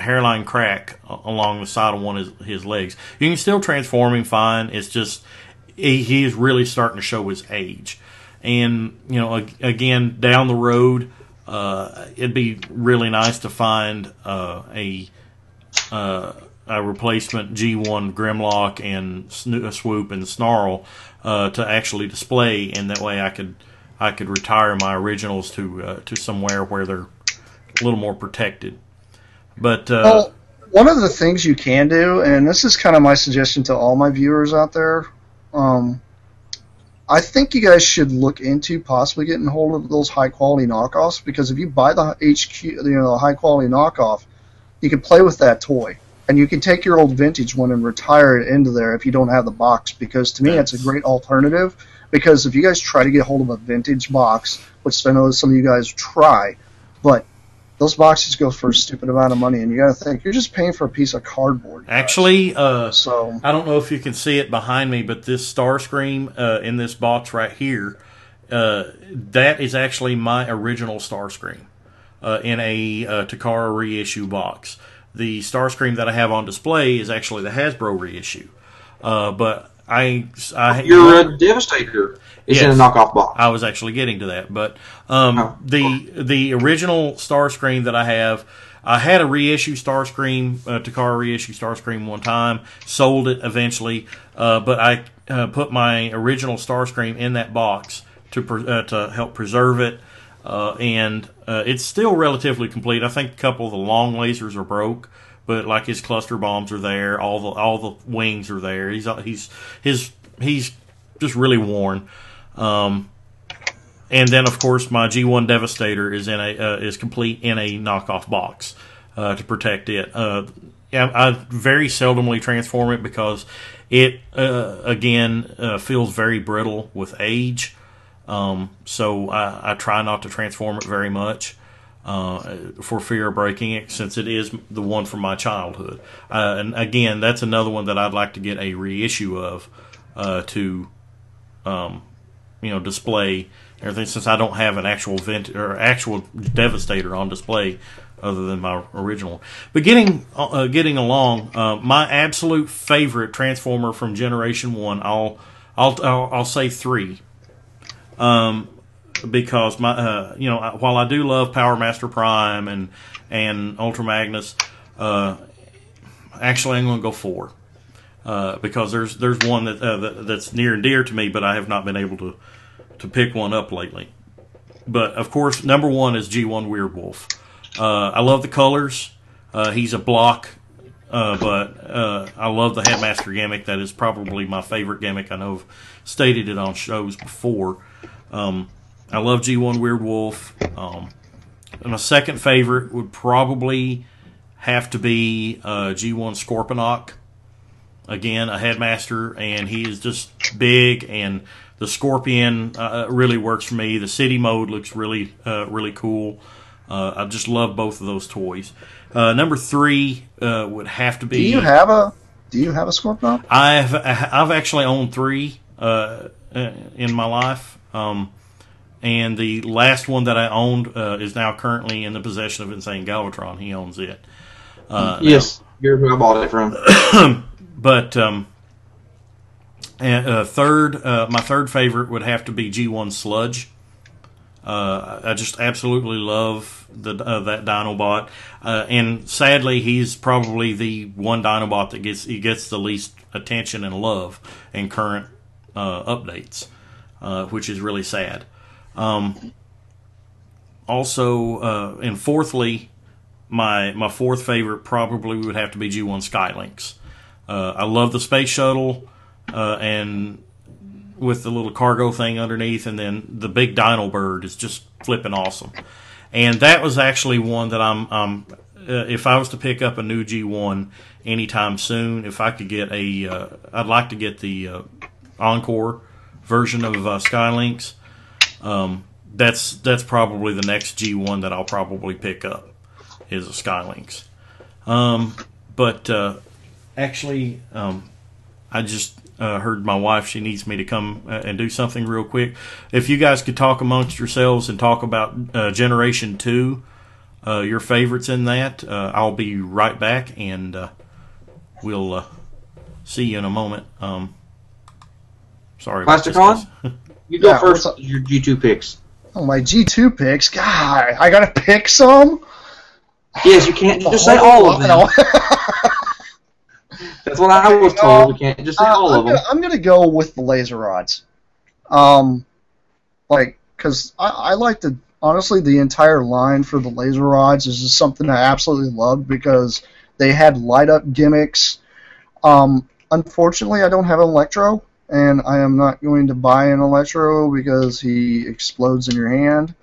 crack along the side of one of his legs. You can still transform him fine. It's just he is really starting to show his age. And, again, down the road, it'd be really nice to find a replacement G1 Grimlock and Swoop and Snarl to actually display, and that way I could retire my originals to somewhere where they're a little more protected. But well, one of the things you can do, and this is kind of my suggestion to all my viewers out there, I think you guys should look into possibly getting hold of those high quality knockoffs, because if you buy the HQ, the high quality knockoff, you can play with that toy, and you can take your old vintage one and retire it into there if you don't have the box. Because to me, that's a great alternative. Because if you guys try to get hold of a vintage box, which I know some of you guys try, but those boxes go for a stupid amount of money, and you got to think you're just paying for a piece of cardboard. Actually, so I don't know if you can see it behind me, but this Starscream in this box right here, that is actually my original Starscream in a Takara reissue box. The Starscream that I have on display is actually the Hasbro reissue, but Your Devastator is in a knockoff box. I was actually getting to that, but the original Starscream that I had a reissue Starscream, Takara reissue Starscream one time, sold it eventually, but I put my original Starscream in that box to help preserve it, and it's still relatively complete. I think a couple of the long lasers are broke, but like his cluster bombs are there, all the wings are there. He's just really worn. And then of course my G1 Devastator is complete in a knockoff box to protect it. I very seldomly transform it because it again feels very brittle with age. So I try not to transform it very much. For fear of breaking it, since it is the one from my childhood. And again, that's another one that I'd like to get a reissue of to display everything, since I don't have an actual actual Devastator on display other than my original. But getting along, my absolute favorite Transformer from Generation 1, I'll say 3. Because while I do love Power Master Prime and Ultra Magnus, actually I'm going to go 4 because there's one that's near and dear to me, but I have not been able to pick one up lately. But of course, number 1 is G1 Weirdwolf. I love the colors. He's a block, but I love the Headmaster gimmick. That is probably my favorite gimmick. I know I've stated it on shows before. I love G1 Weirdwolf. And my second favorite would probably have to be G1 Scorponok. Again, a Headmaster, and he is just big, and the Scorpion really works for me. The city mode looks really cool. I just love both of those toys. Number 3 would have to be. Do you have a Scorponok? I've actually owned 3 in my life. And the last one that I owned is now currently in the possession of Insane Galvatron. He owns it. Yes, you're who I bought it from. But my third favorite would have to be G1 Sludge. I just absolutely love that Dinobot, and sadly, he's probably the one Dinobot that gets the least attention and love in current updates, which is really sad. Also, and fourthly, my fourth favorite probably would have to be G1 Skylynx. I love the space shuttle, and with the little cargo thing underneath, and then the big Dino Bird is just flipping awesome. And that was actually one that I'm if I was to pick up a new G1 anytime soon, if I could get I'd like to get the Encore version of Skylynx. That's probably the next G1 that I'll probably pick up is a Skylynx. But actually, I just heard my wife. She needs me to come and do something real quick. If you guys could talk amongst yourselves and talk about Generation 2, your favorites in that, I'll be right back, and we'll see you in a moment. Sorry about this, Plasticon? guys. You go Yeah, first. what's up? Your G2 picks. Oh, my G2 picks. God, I gotta pick some. Yes, you can't just say all of them. No. That's what I was told. We can't just say all of them. I'm gonna go with the laser rods. Because I like the honestly the entire line for the laser rods is just something I absolutely love because they had light up gimmicks. Unfortunately, I don't have an Electro, and I am not going to buy an Electro because he explodes in your hand.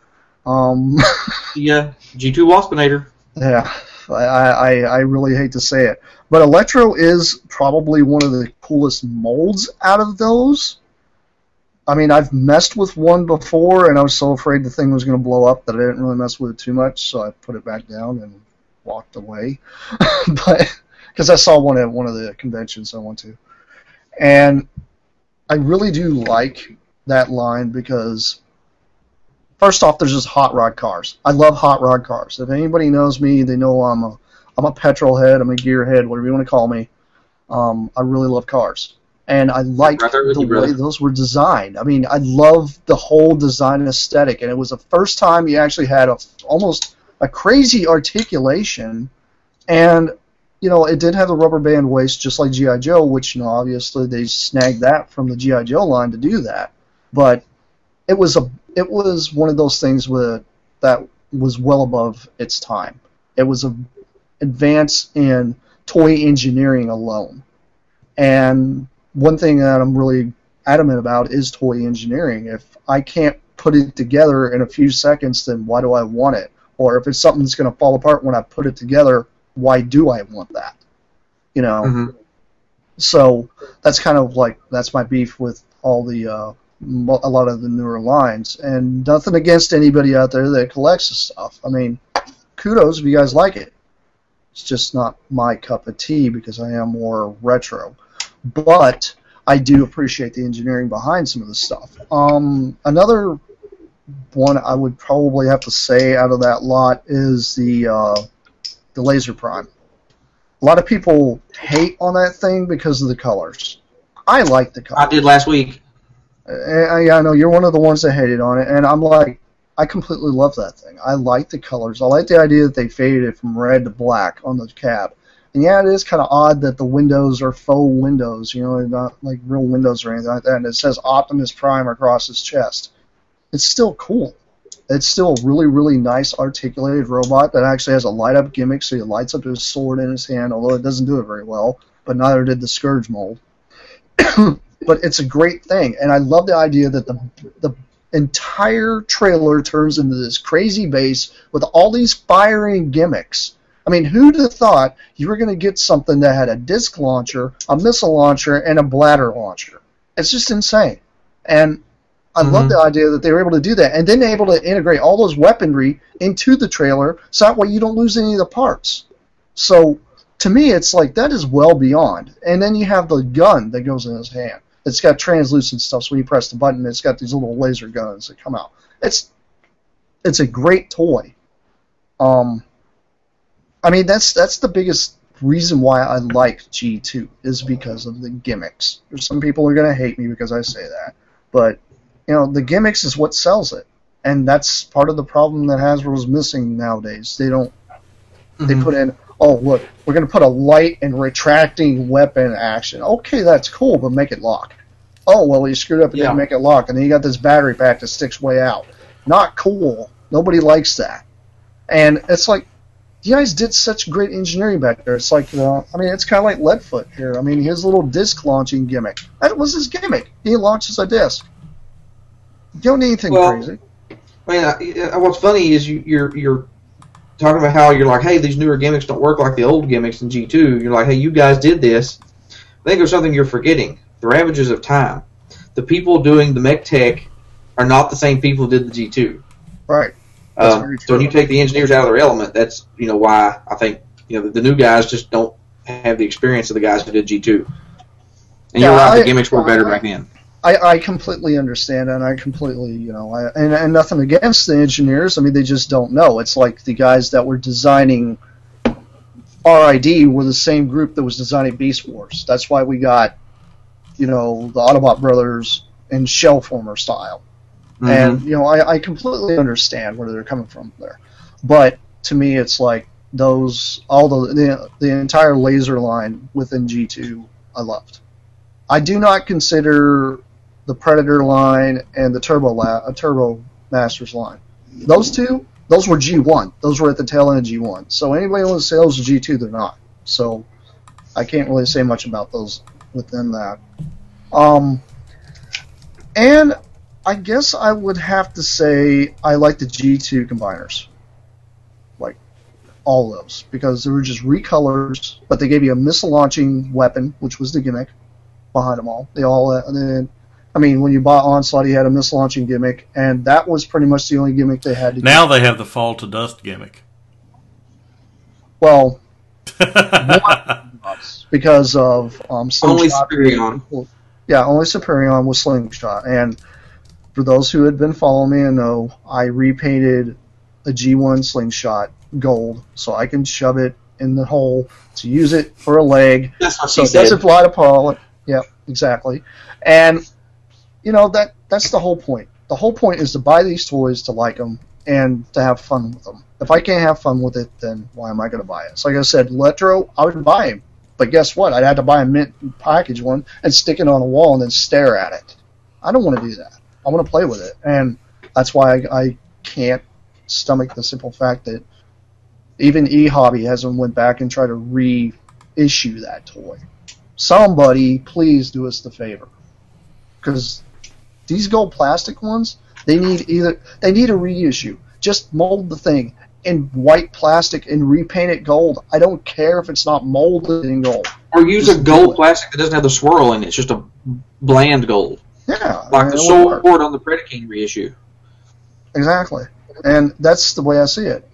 Yeah, G2 Waspinator. Yeah, I really hate to say it. But Electro is probably one of the coolest molds out of those. I mean, I've messed with one before, and I was so afraid the thing was going to blow up that I didn't really mess with it too much, so I put it back down and walked away. But because I saw one at one of the conventions I went to. And I really do like that line because, first off, there's just hot rod cars. I love hot rod cars. If anybody knows me, they know I'm a petrol head, I'm a gear head, whatever you want to call me. I really love cars. And I like the way those were designed. I mean, I love the whole design aesthetic. And it was the first time you actually had almost a crazy articulation. And, you know, it did have the rubber band waist just like G.I. Joe, which, you know, obviously they snagged that from the G.I. Joe line to do that. But it was one of those things that was well above its time. It was an advance in toy engineering alone. And one thing that I'm really adamant about is toy engineering. If I can't put it together in a few seconds, then why do I want it? Or if it's something that's going to fall apart when I put it together, why do I want that? You know? Mm-hmm. So that's kind of like, that's my beef with all the, a lot of the newer lines. And nothing against anybody out there that collects this stuff. I mean, kudos if you guys like it. It's just not my cup of tea because I am more retro. But I do appreciate the engineering behind some of the stuff. Another one I would probably have to say out of that lot is the Laser Prime. A lot of people hate on that thing because of the colors. I like the colors. I did last week. I know you're one of the ones that hated on it, and I'm like, I completely love that thing. I like the colors. I like the idea that they faded it from red to black on the cab. And yeah, it is kind of odd that the windows are faux windows, you know, not like real windows or anything like that. And it says Optimus Prime across his chest. It's still cool. It's still a really, really nice articulated robot that actually has a light-up gimmick, so he lights up his sword in his hand, although it doesn't do it very well, but neither did the Scourge mold. But it's a great thing, and I love the idea that the entire trailer turns into this crazy base with all these firing gimmicks. I mean, who'd have thought you were going to get something that had a disc launcher, a missile launcher, and a bladder launcher? It's just insane. And I love the idea that they were able to do that, and then able to integrate all those weaponry into the trailer, so that way you don't lose any of the parts. So, to me, it's like, that is well beyond. And then you have the gun that goes in his hand. It's got translucent stuff, so when you press the button, it's got these little laser guns that come out. It's a great toy. I mean, that's the biggest reason why I like G2, is because of the gimmicks. There's some people who are going to hate me because I say that. But, you know, the gimmicks is what sells it. And that's part of the problem that Hasbro's missing nowadays. They don't... They put in, oh, look, we're going to put a light and retracting weapon action. Okay, that's cool, but make it lock. Oh, well, you screwed up and didn't make it lock, and then you got this battery pack that sticks way out. Not cool. Nobody likes that. And it's like, you guys did such great engineering back there. It's like, I mean, it's kind of like Leadfoot here. I mean, his little disc launching gimmick. That was his gimmick. He launches a disc. You don't need anything crazy. I mean, what's funny is you're talking about how you're like, hey, these newer gimmicks don't work like the old gimmicks in G2. You're like, hey, you guys did this. I think there's something you're forgetting. The ravages of time. The people doing the mech tech are not the same people who did the G2. Right. So when you take the engineers out of their element, that's, you know, why I think, you know, the new guys just don't have the experience of the guys who did G2. And you're right, the gimmicks were better back then. I completely understand, and I completely, you know, and nothing against the engineers. I mean, they just don't know. It's like the guys that were designing RID were the same group that was designing Beast Wars. That's why we got, you know, the Autobot brothers in shell former style. And, you know, I completely understand where they're coming from there. But to me, it's like the entire laser line within G2 I loved. I do not consider the Predator line and the Turbo Masters line. Those two, those were G1. Those were at the tail end of G1. So anybody who wants to say those are G2, they're not. So I can't really say much about those within that. And I guess I would have to say I like the G2 combiners. Like, all of those. Because they were just recolors, but they gave you a missile-launching weapon, which was the gimmick behind them all. When you bought Onslaught, you had a missile-launching gimmick, and that was pretty much the only gimmick they had to Now they have the Fall to Dust gimmick. Well, because of Slingshot. Only Superion. Yeah, only Superion was Slingshot. And for those who had been following me and know, I repainted a G1 Slingshot gold so I can shove it in the hole to use it for a leg. That's what so she it said. doesn't fly to Paul. Yeah, exactly. And, you know, that's the whole point. The whole point is to buy these toys, to like them, and to have fun with them. If I can't have fun with it, then why am I going to buy it? So like I said, Electro, I would buy him. But guess what? I'd have to buy a mint package one and stick it on a wall and then stare at it. I don't want to do that. I want to play with it. And that's why I can't stomach the simple fact that even eHobby hasn't went back and tried to reissue that toy. Somebody, please do us the favor. Because these gold plastic ones, they need a reissue. Just mold the thing in white plastic and repaint it gold. I don't care if it's not molded in gold. Or use a gold plastic that doesn't have the swirl in it. It's just a bland gold. Yeah. Like the sword on the Predaking reissue. Exactly. And that's the way I see it.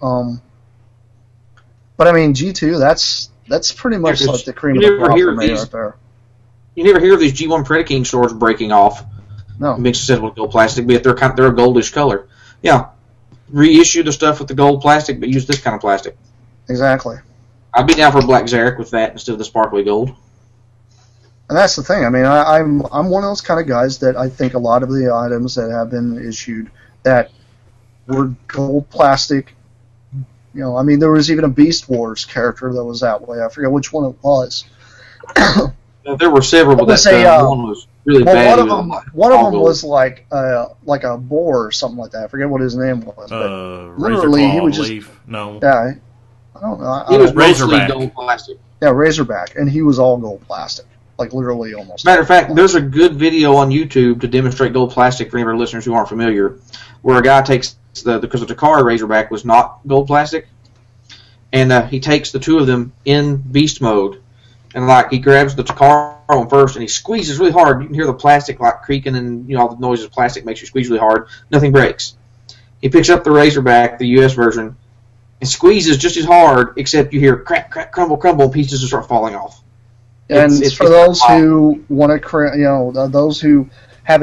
But I mean, G2, that's pretty much like the cream of the crop for me right there. You never hear of these G1 Predaking swords breaking off. No. Mixed with gold plastic, but they're a goldish color. Yeah. Reissue the stuff with the gold plastic, but use this kind of plastic. Exactly. I'd be down for a Black Zarek with that instead of the sparkly gold. And that's the thing. I mean, I'm one of those kind of guys that I think a lot of the items that have been issued that were gold plastic. You know, I mean, there was even a Beast Wars character that was that way. I forget which one it was. There were several, but one was really bad. One of them was like a boar or something like that. I forget what his name was. But literally, he was just no. Yeah, I don't know. He was mostly Razorback. gold plastic. Yeah, Razorback, and he was all gold plastic, like literally almost. Matter of fact, there's a good video on YouTube to demonstrate gold plastic for any of our listeners who aren't familiar, where a guy takes because the Takara Razorback was not gold plastic, and he takes the two of them in beast mode. And like he grabs the Takara one first, and he squeezes really hard. You can hear the plastic like creaking, and all the noises of plastic makes you squeeze really hard. Nothing breaks. He picks up the Razorback, the US version, and squeezes just as hard, except you hear crack, crack, crumble, crumble, and pieces just start falling off. And it's for those who want to, those who have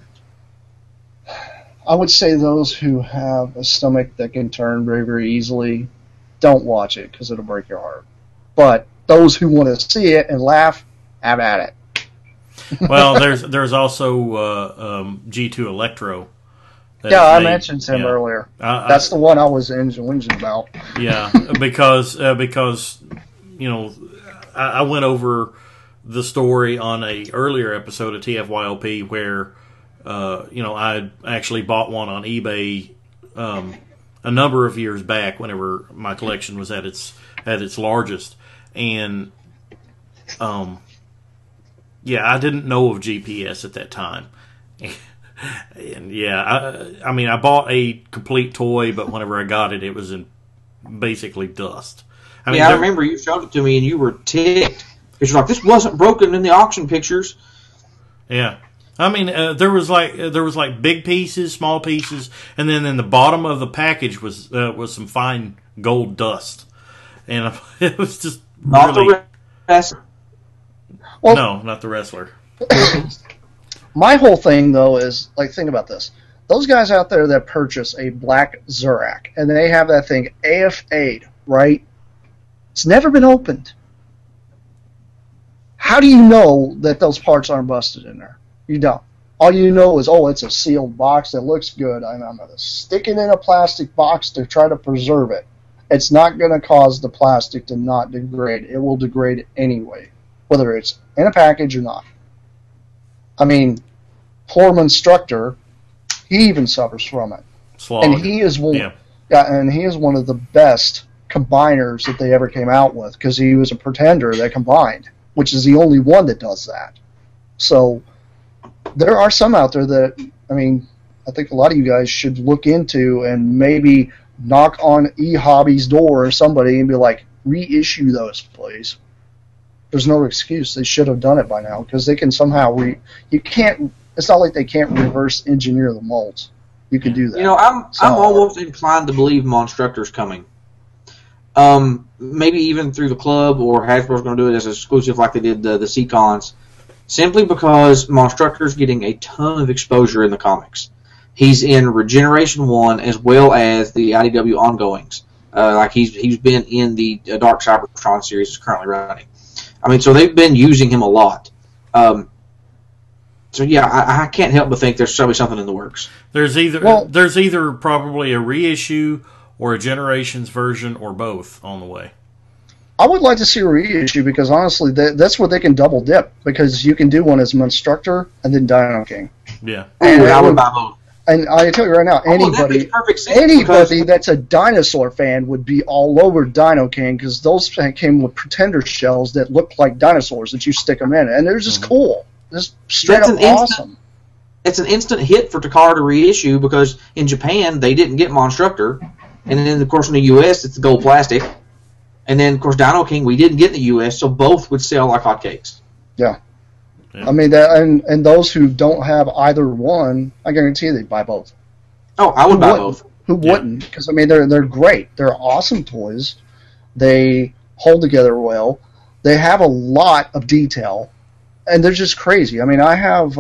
I would say those who have a stomach that can turn very, very easily, don't watch it because it'll break your heart. But those who want to see it and laugh, have at it. Well, there's also G2 Electro. I mentioned him earlier. That's the one I was whinging about. Yeah, because I went over the story on a earlier episode of TFYLP where I actually bought one on eBay a number of years back whenever my collection was at its largest. And, I didn't know of GPS at that time. And, I bought a complete toy, but whenever I got it, it was in basically dust. I remember you showed it to me, and you were ticked. Because you're like, this wasn't broken in the auction pictures. Yeah. There was like big pieces, small pieces, and then in the bottom of the package was some fine gold dust. And it was just not really... the wrestler. Well, no, not the wrestler. My whole thing, though, is, like, think about this. Those guys out there that purchase a black Zurak, and they have that thing AFA'd, right? It's never been opened. How do you know that those parts aren't busted in there? You don't. all you know is, oh, it's a sealed box that looks good, and I'm going to stick it in a plastic box to try to preserve it. It's not going to cause the plastic to not degrade. It will degrade anyway, whether it's in a package or not. I mean, Florman Structor, he even suffers from it. Slog. And he is one, and he is one of the best combiners that they ever came out with, because he was a pretender that combined, which is the only one that does that. So there are some out there that, I mean, I think a lot of you guys should look into and maybe knock on eHobby's door or somebody and be like, reissue those, please. There's no excuse. They should have done it by now, because they can somehow you can't. It's not like they can't reverse engineer the molds. You can do that. You know, I'm almost inclined to believe Monstructor's coming. Maybe even through the club, or Hasbro's going to do it as an exclusive like they did the Seacons, simply because Monstructor's getting a ton of exposure in the comics. He's in Regeneration 1 as well as the IDW ongoings. Like he's been in the Dark Cybertron series that's currently running. I mean, so they've been using him a lot. So yeah, I can't help but think there's probably something in the works. There's either probably a reissue or a Generations version, or both on the way. I would like to see a reissue, because honestly, that's where they can double dip, because you can do one as Monstructor and then Dino King. Yeah. And I would buy both. And I tell you right now, anybody that's a dinosaur fan would be all over Dino King, because those came with Pretender shells that look like dinosaurs that you stick them in, and they're just cool. Just straight up awesome. It's an instant hit for Takara to reissue, because in Japan they didn't get Monstructor, and then of course in the U.S. it's the gold plastic, and then of course Dino King we didn't get in the U.S., so both would sell like hotcakes. Yeah. I mean, and those who don't have either one, I guarantee you they'd buy both. Oh, I would buy both. Who wouldn't? Because I mean, they're great. They're awesome toys. They hold together well. They have a lot of detail, and they're just crazy. I mean, I have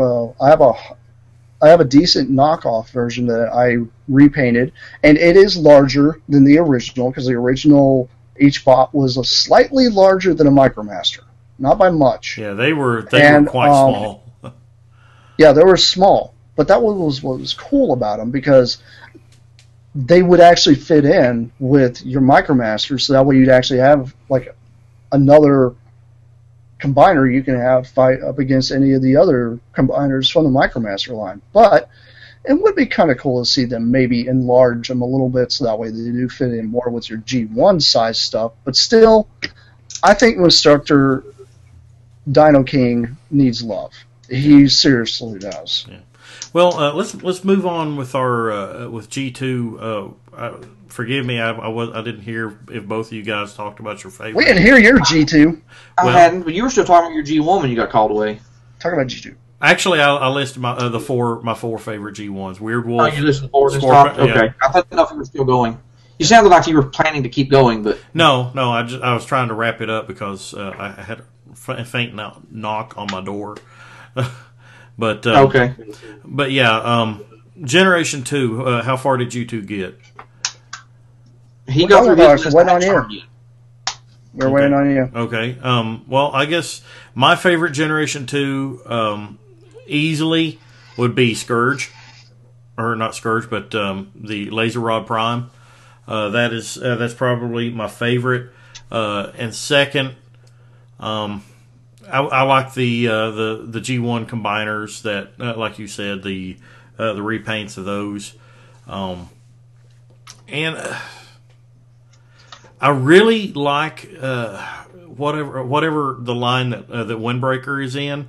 a decent knockoff version that I repainted, and it is larger than the original, because the original each bot was slightly larger than a Micromaster. Not by much. Yeah, they were quite small. Yeah, they were small, but that was what was cool about them, because they would actually fit in with your Micromaster, so that way you'd actually have like another combiner you can have fight up against any of the other combiners from the Micromaster line. But it would be kind of cool to see them maybe enlarge them a little bit, so that way they do fit in more with your G1 size stuff. But still, I think Monstructor Dino King needs love. He seriously does. Yeah. Well, let's move on with our with G2. Forgive me, I didn't hear if both of you guys talked about your favorite. We didn't hear your G2. I hadn't, but you were still talking about your G1 when you got called away. Talking about G2. Actually, I listed my four favorite G1s. Weird Wolf. Oh, you listed the four this time? Okay. Yeah. I didn't know if you were still going. You sounded like you were planning to keep going, but no. I was trying to wrap it up, because I had a faint knock on my door. But okay. But yeah, Generation 2. How far did you two get? He got through this. Wait on you. We're waiting on you. Okay. Well, I guess my favorite Generation 2 easily would be Scourge, or not Scourge, but the Laser Rod Prime. That's probably my favorite. And second, I like the G1 combiners that, like you said, the repaints of those, and I really like whatever the line that Windbreaker is in.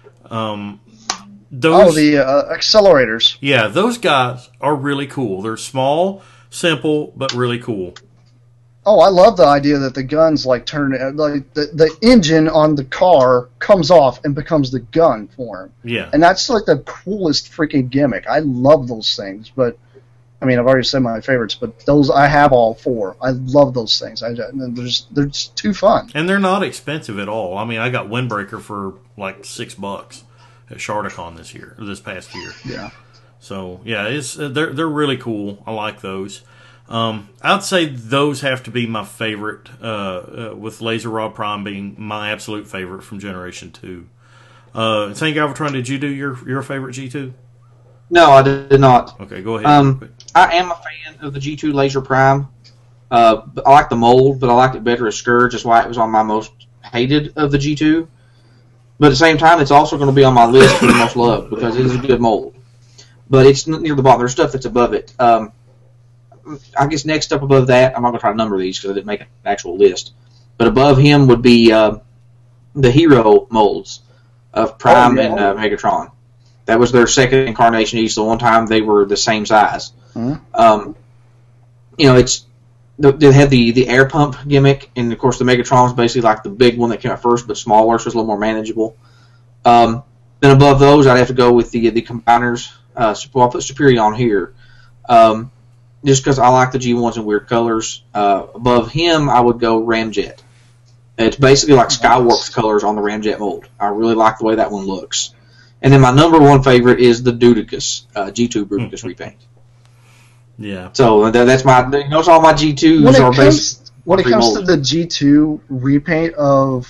The accelerators. Yeah, those guys are really cool. They're small, simple, but really cool. Oh, I love the idea that the guns turn, like the engine on the car comes off and becomes the gun for him. Yeah. And that's like the coolest freaking gimmick. I love those things, but I mean, I've already said my favorites, but those I have all four. I love those things. They're just too fun. And they're not expensive at all. I mean, I got Windbreaker for like $6 at Shardicon this past year. Yeah. So yeah, they're really cool. I like those. I'd say those have to be my favorite, with Laser Rod Prime being my absolute favorite from Generation 2. St. Galvatron, did you do your favorite G2? No, I did not. Okay, go ahead. I am a fan of the G2 Laser Prime. I like the mold, but I liked it better as Scourge. That's why it was on my most hated of the G2. But at the same time, it's also going to be on my list for the most loved because it is a good mold. But it's near the bottom. There's stuff that's above it. I guess next up above that, I'm not going to try to number these because I didn't make an actual list. But above him would be the Hero molds of Prime and Megatron. That was their second incarnation each. The one time they were the same size. Mm-hmm. They had the air pump gimmick, and of course the Megatron was basically like the big one that came out first, but smaller, so it's a little more manageable. Then above those, I'd have to go with the combiners. I'll put Superior on here, just because I like the G1s in weird colors. Above him, I would go Ramjet. It's basically like Skywarp's colors on the Ramjet mold. I really like the way that one looks. And then my number one favorite is the Dudicus, G2 Bruticus repaint. Yeah. So that's my. Notice all my G2s are based. When it comes to the G2 repaint of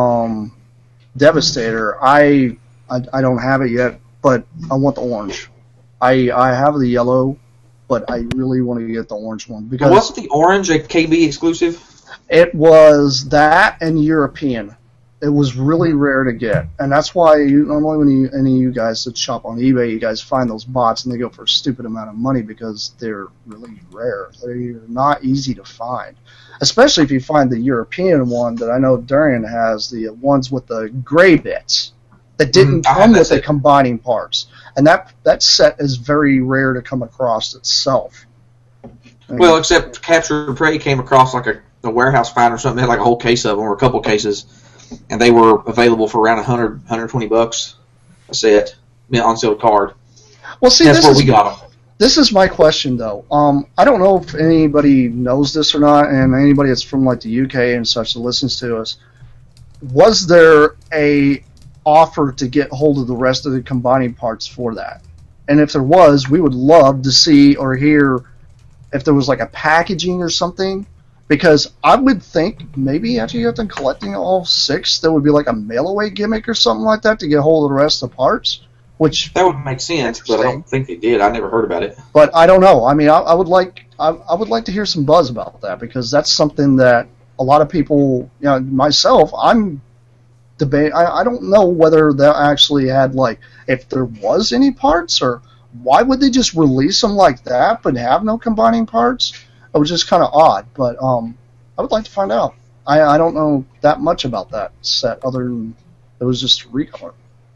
Devastator, I don't have it yet, but I want the orange. I have the yellow, but I really want to get the orange one because wasn't the orange a KB exclusive? It was that and European. It was really rare to get, and that's why normally when any of you guys that shop on eBay, you guys find those bots and they go for a stupid amount of money because they're really rare. They're not easy to find, especially if you find the European one that I know Durian has, the ones with the gray bits that didn't come with the combining parts, and that set is very rare to come across itself. Well, except Capture and Prey came across like a warehouse find or something. They had like a whole case of them or a couple cases. And they were available for around $100, $120 a set on sealed card. Well, see, that's where we got them. This is my question, though. I don't know if anybody knows this or not, and anybody that's from like the UK and such that listens to us. Was there a offer to get hold of the rest of the combining parts for that? And if there was, we would love to see or hear if there was like a packaging or something. Because I would think maybe after you got done collecting all 6, there would be like a mail-away gimmick or something like that to get hold of the rest of the parts. Which that would make sense, but I don't think they did. I never heard about it. But I don't know. I mean, I would like to hear some buzz about that because that's something that a lot of people, myself, I'm debating. I don't know whether they actually had like if there was any parts or why would they just release them like that but have no combining parts. It was just kind of odd, but I would like to find out. I don't know that much about that set other than it was just recolor.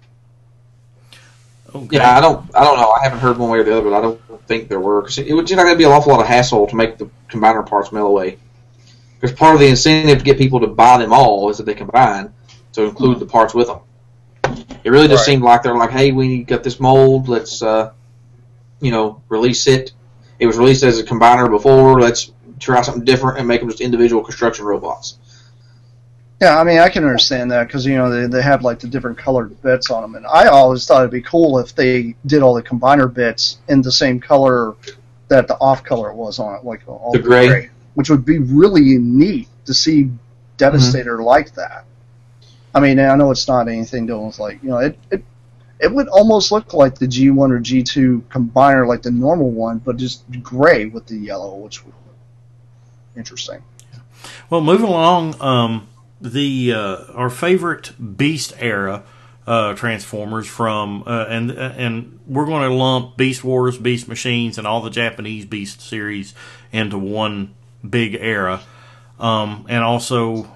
Okay. Yeah, I don't know. I haven't heard one way or the other, but I don't think there were. Cause it would going to be an awful lot of hassle to make the combiner parts mail away. Because part of the incentive to get people to buy them all is that they combine to include the parts with them. It really just seemed like they're like, hey, we got this mold, let's release it. It was released as a combiner before. Let's try something different and make them just individual construction robots. Yeah, I mean, I can understand that because, they have, like, the different colored bits on them. And I always thought it'd be cool if they did all the combiner bits in the same color that the off color was on it, like all the gray. Which would be really neat to see Devastator like that. I mean, I know it's not anything doing with, like, it would almost look like the G1 or G2 combiner, like the normal one, but just gray with the yellow, which would be interesting. Well, moving along, our favorite Beast era Transformers from, and we're going to lump Beast Wars, Beast Machines, and all the Japanese Beast series into one big era, and also,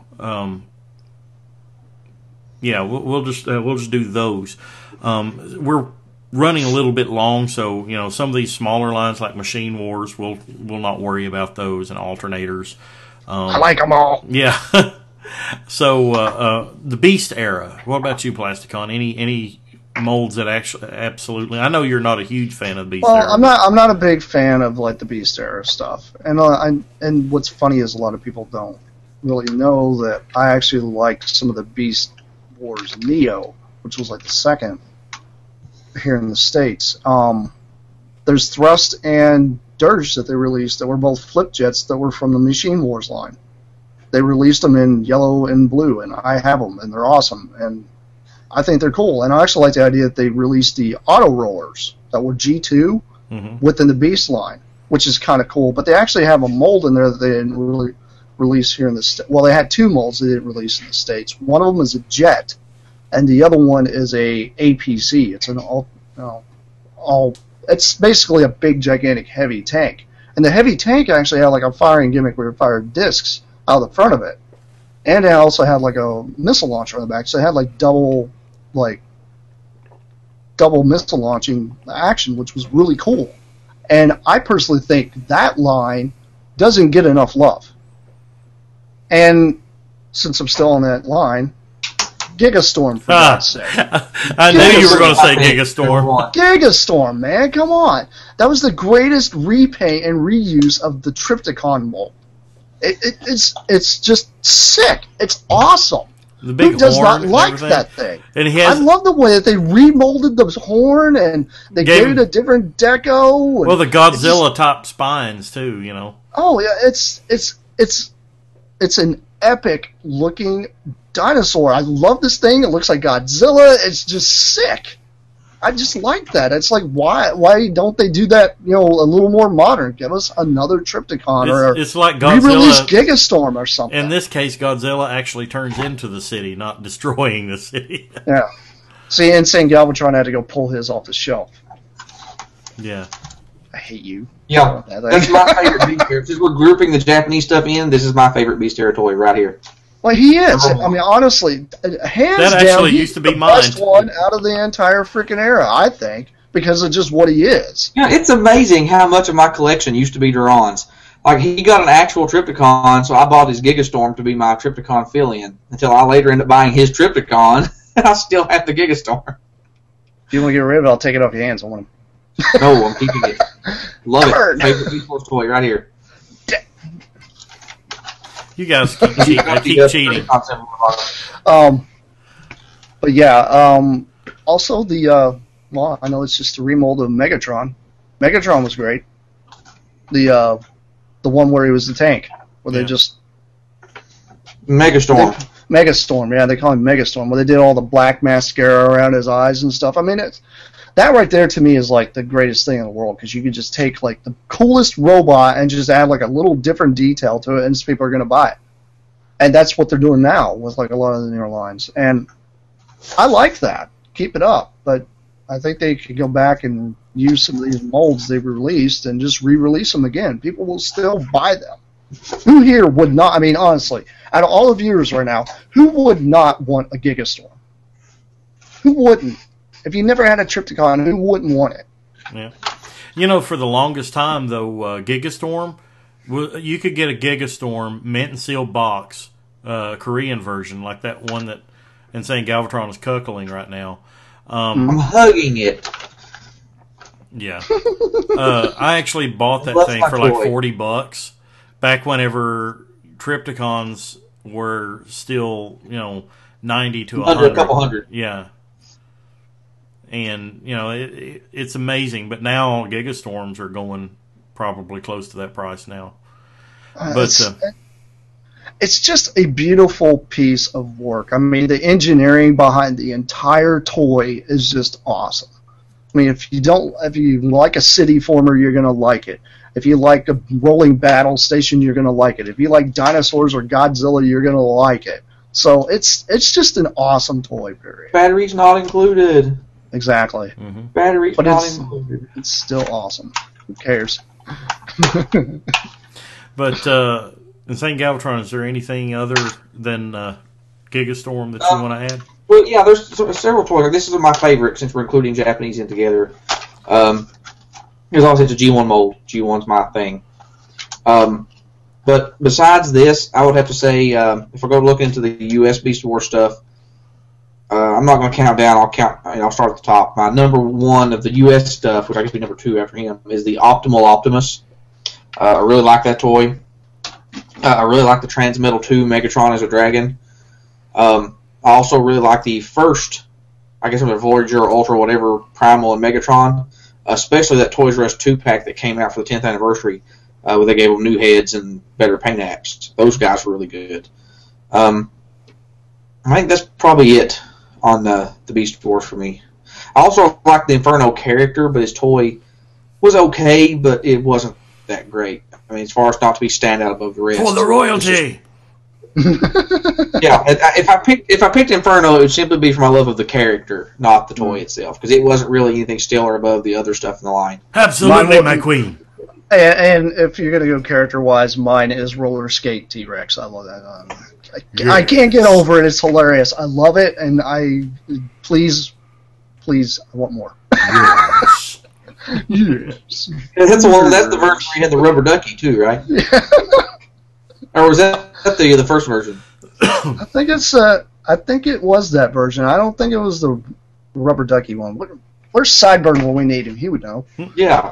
we'll just do those. We're running a little bit long, so some of these smaller lines like Machine Wars, we'll not worry about those, and alternators. I like them all. Yeah. So the Beast era. What about you, Plasticon? Any molds that actually absolutely? I know you're not a huge fan of Beast era. I'm not a big fan of like the Beast era stuff, and what's funny is a lot of people don't really know that I actually like some of the Beast Wars Neo, which was like the second here in the States. There's Thrust and Dirge that they released that were both flip jets that were from the Machine Wars line. They released them in yellow and blue, and I have them, and they're awesome. And I think they're cool, and I actually like the idea that they released the auto rollers that were G2 within the Beast line, which is kind of cool. But they actually have a mold in there that they didn't really release here in the States. Well, they had two molds they didn't release in the States. One of them is a jet, and the other one is a APC. It's an it's basically a big, gigantic, heavy tank. And the heavy tank actually had like a firing gimmick where it fired discs out of the front of it. And it also had like a missile launcher on the back, so it had like double missile launching action, which was really cool. And I personally think that line doesn't get enough love. And since I'm still on that line, Gigastorm, for God's sake. I knew you were going to say Gigastorm. Gigastorm, man, come on. That was the greatest repaint and reuse of the Trypticon mold. It's just sick. It's awesome. The big Who does horn not like everything. that thing? And he has, I love the way that they remolded the horn and they gave it a different deco. Well, the Godzilla top spines too. You know. Oh yeah, it's an epic looking dinosaur. I love this thing. It looks like Godzilla. It's just sick. I just like that. It's like, why don't they do that, a little more modern? Give us another Trypticon it's like Godzilla. Re-release Gigastorm or something. In this case, Godzilla actually turns into the city, not destroying the city. Yeah. See, Insane Galvatron had to go pull his off the shelf. Yeah. I hate you. Yeah, that's my favorite Beast Terror. Since we're grouping the Japanese stuff in, this is my favorite Beast Terror toy right here. Well, he is. I mean, honestly, hands that down, actually he's used to be the mine. best one out of the entire freaking era, I think, because of just what he is. Yeah, it's amazing how much of my collection used to be Duran's. Like, he got an actual Trypticon, so I bought his Gigastorm to be my Trypticon fill-in, until I later ended up buying his Trypticon, and I still have the Gigastorm. If you want to get rid of it, I'll take it off your hands. I want him. No, I'm keeping it. Love it. Favorite Beast Wars toy right here. You guys keep cheating. But yeah, also the well, I know it's just a remold of Megatron. Megatron was great. The one where he was the tank, where they just Megastorm. Megastorm, yeah, they call him Megastorm, where they did all the black mascara around his eyes and stuff. I mean, that right there to me is like the greatest thing in the world, because you can just take like the coolest robot and just add like a little different detail to it, and just people are going to buy it. And that's what they're doing now with like a lot of the newer lines. And I like that. Keep it up. But I think they could go back and use some of these molds they've released and just re-release them again. People will still buy them. Who here would not, I mean, honestly, out of all the viewers right now, who would not want a Gigastorm? Who wouldn't? If you never had a Trypticon, who wouldn't want it? Yeah. For the longest time, though, Gigastorm, you could get a Gigastorm mint and sealed box, Korean version, like that one that Insane Galvatron is cuckling right now. I'm hugging it. Yeah. I actually bought that thing for like $40 back whenever Trypticons were still, 90 to 100. Under a couple hundred. Yeah. And, it's amazing. But now Gigastorms are going probably close to that price now. But it's just a beautiful piece of work. I mean, the engineering behind the entire toy is just awesome. I mean, if you like a city former, you're going to like it. If you like a rolling battle station, you're going to like it. If you like dinosaurs or Godzilla, you're going to like it. So it's just an awesome toy, period. Batteries not included. Exactly. Mm-hmm. Batteries not included. It's still awesome. Who cares? But Insane Galvatron, is there anything other than Gigastorm that you want to add? Well, yeah, there's several toys. This is my favorite since we're including Japanese in together. There's also a G1 mold. G1's my thing. But besides this, I would have to say, if I go look into the U.S. Beast Wars stuff, I'm not going to count down. I'll start at the top. My number one of the U.S. stuff, which I guess would be number two after him, is the Optimal Optimus. I really like that toy. I really like the Transmetal 2 Megatron as a dragon. I also really like the first, I guess it was a Voyager or Ultra, whatever, Primal and Megatron, especially that Toys R Us 2-pack that came out for the 10th anniversary, where they gave them new heads and better paint apps. Those guys were really good. I think that's probably it. on the Beast Wars for me. I also like the Inferno character, but his toy was okay, but it wasn't that great. I mean, as far as not to be stand out above the rest. For the royalty. Yeah, if I picked Inferno, it would simply be for my love of the character, not the toy itself, because it wasn't really anything stellar above the other stuff in the line. Absolutely, my queen. And if you're going to go character-wise, mine is Roller Skate T-Rex. I love that. I can't get over it. It's hilarious. I love it, and please, I want more. Yes. Yes. That's the version where you had the rubber ducky too, right? Or was that the first version? I think it was that version. I don't think it was the rubber ducky one. Where's Sideburn when we need him? He would know. Yeah.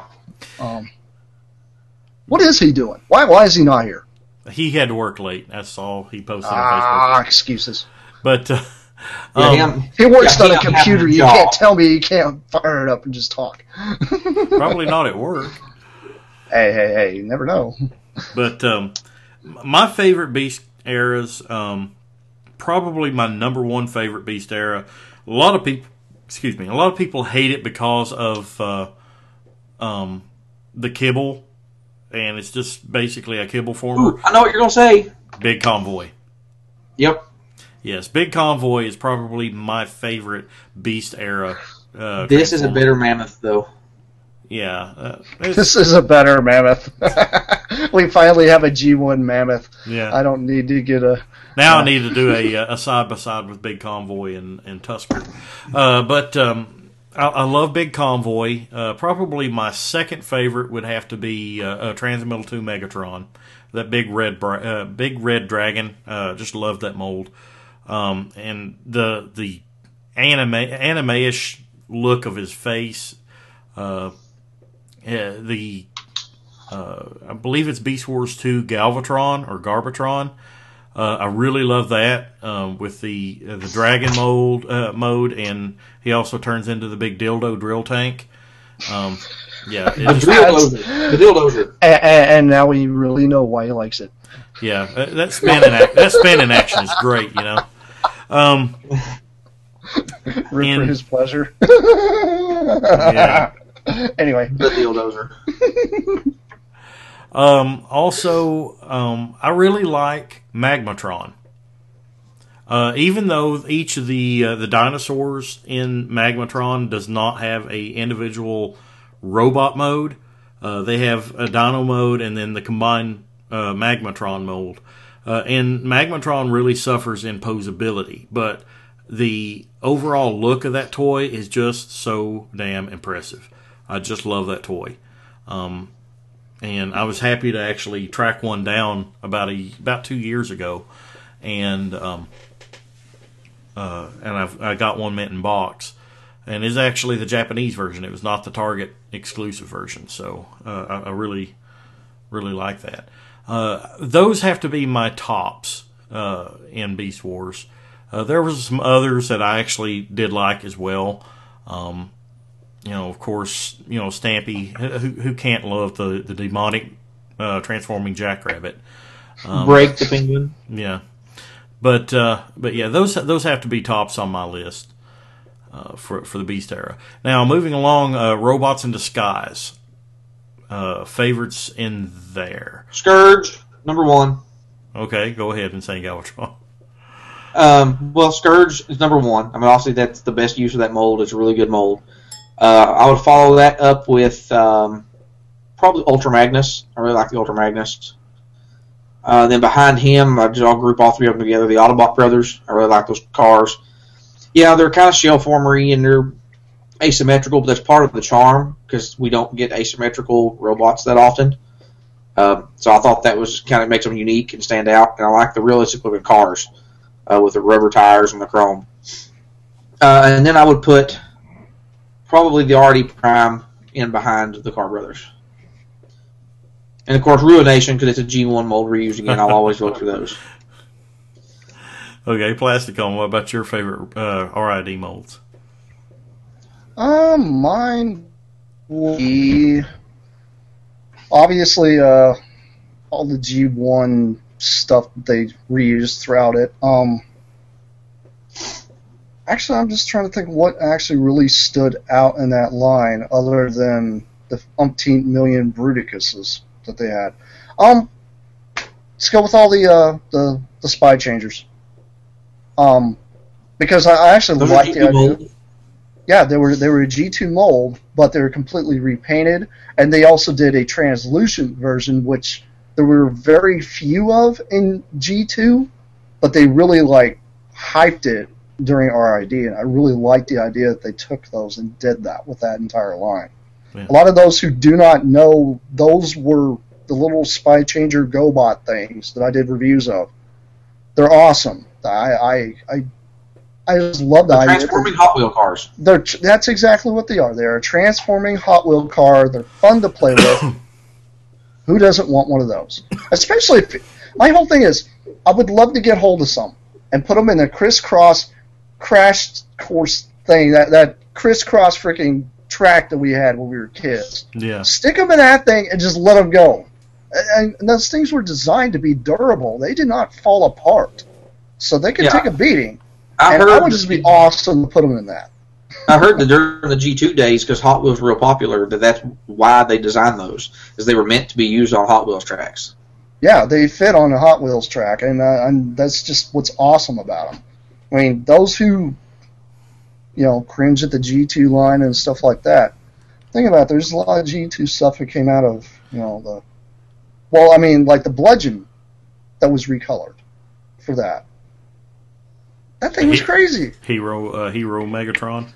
What is he doing? Why is he not here? He had to work late. That's all he posted on Facebook. Excuses. But he works on a computer. You can't tell me you can't fire it up and just talk. probably not at work. Hey, you never know. But my favorite Beast eras, probably my number one favorite Beast era. A lot of people hate it because of the kibble, and it's just basically a kibble former. Ooh, I know what you're gonna say. Big Convoy. Yep. Yes, Big Convoy is probably my favorite Beast era. This is a better Mammoth, though. Yeah. This is a better Mammoth. We finally have a G1 Mammoth. Yeah. I don't need to get a... Now I need to do a side-by-side with Big Convoy and Tusker. But I love Big Convoy. Probably my second favorite would have to be Transmetal 2 Megatron. That big red dragon. Just love that mold. And the anime-ish look of his face. I believe it's Beast Wars 2 Galvatron or Garbatron. I really love that with the dragon mode, and he also turns into the big dildo drill tank. Yeah, the dildozer. And now we really know why he likes it. Yeah, that spinning action is great, you know. For his pleasure. Yeah. Anyway, the dildozer. Also, I really like Magmatron. Even though each of the dinosaurs in Magmatron does not have a individual robot mode, they have a dino mode and then the combined Magmatron mode. And Magmatron really suffers in posability, but the overall look of that toy is just so damn impressive. I just love that toy. And I was happy to actually track one down about 2 years ago, and I got one mint in box, and it's actually the Japanese version. It was not the Target exclusive version, so I really like that. Those have to be my tops in Beast Wars. There was some others that I actually did like as well. Of course, Stampy. Who can't love the demonic transforming Jackrabbit? Break the Penguin. Yeah, but yeah, those have to be tops on my list for the Beast era. Now, moving along, Robots in Disguise. Favorites in there. Scourge, number one. Okay, go ahead and say Galvatron. Well, Scourge is number one. I mean, obviously that's the best use of that mold. It's a really good mold. I would follow that up with probably Ultra Magnus. I really like the Ultra Magnus. Then behind him, I'll group all three of them together. The Autobot brothers. I really like those cars. Yeah, they're kind of shell formery and they're asymmetrical, but that's part of the charm because we don't get asymmetrical robots that often. So I thought that was kind of makes them unique and stand out. And I like the realistic looking cars with the rubber tires and the chrome. And then I would put probably the RD Prime in behind the Car Brothers. And of course, Ruination, because it's a G1 mold reused again. I'll always vote for those. Okay, Plasticon, what about your favorite RID molds? Mine will be obviously all the G1 stuff that they reused throughout it. Actually, I'm just trying to think what actually really stood out in that line, other than the umpteen million Bruticus's that they had. Let's go with all the spy changers. Because I actually Those are liked the G2 idea. mold. Yeah, they were a G2 mold, but they were completely repainted, and they also did a translucent version, which there were very few of in G2, but they really hyped it during RID, and I really liked the idea that they took those and did that with that entire line. Yeah. A lot of those who do not know, those were the little Spy Changer GoBot things that I did reviews of. They're awesome. I just love the The idea. transforming Hot Wheel cars. That's exactly what they are. They're a transforming Hot Wheel car. They're fun to play with. Who doesn't want one of those? Especially my whole thing is, I would love to get hold of some and put them in a crisscross crash course thing, that crisscross freaking track that we had when we were kids. Yeah. Stick them in that thing and just let them go. And those things were designed to be durable. They did not fall apart. So they could take a beating. I That would just be awesome to put them in that. I heard that during the G2 days, because Hot Wheels were real popular, that's why they designed those, is they were meant to be used on Hot Wheels tracks. Yeah, they fit on a Hot Wheels track, and that's just what's awesome about them. I mean, those who, cringe at the G2 line and stuff like that, think about it, there's a lot of G2 stuff that came out of, the Bludgeon that was recolored for that. That thing was crazy. Hero Megatron.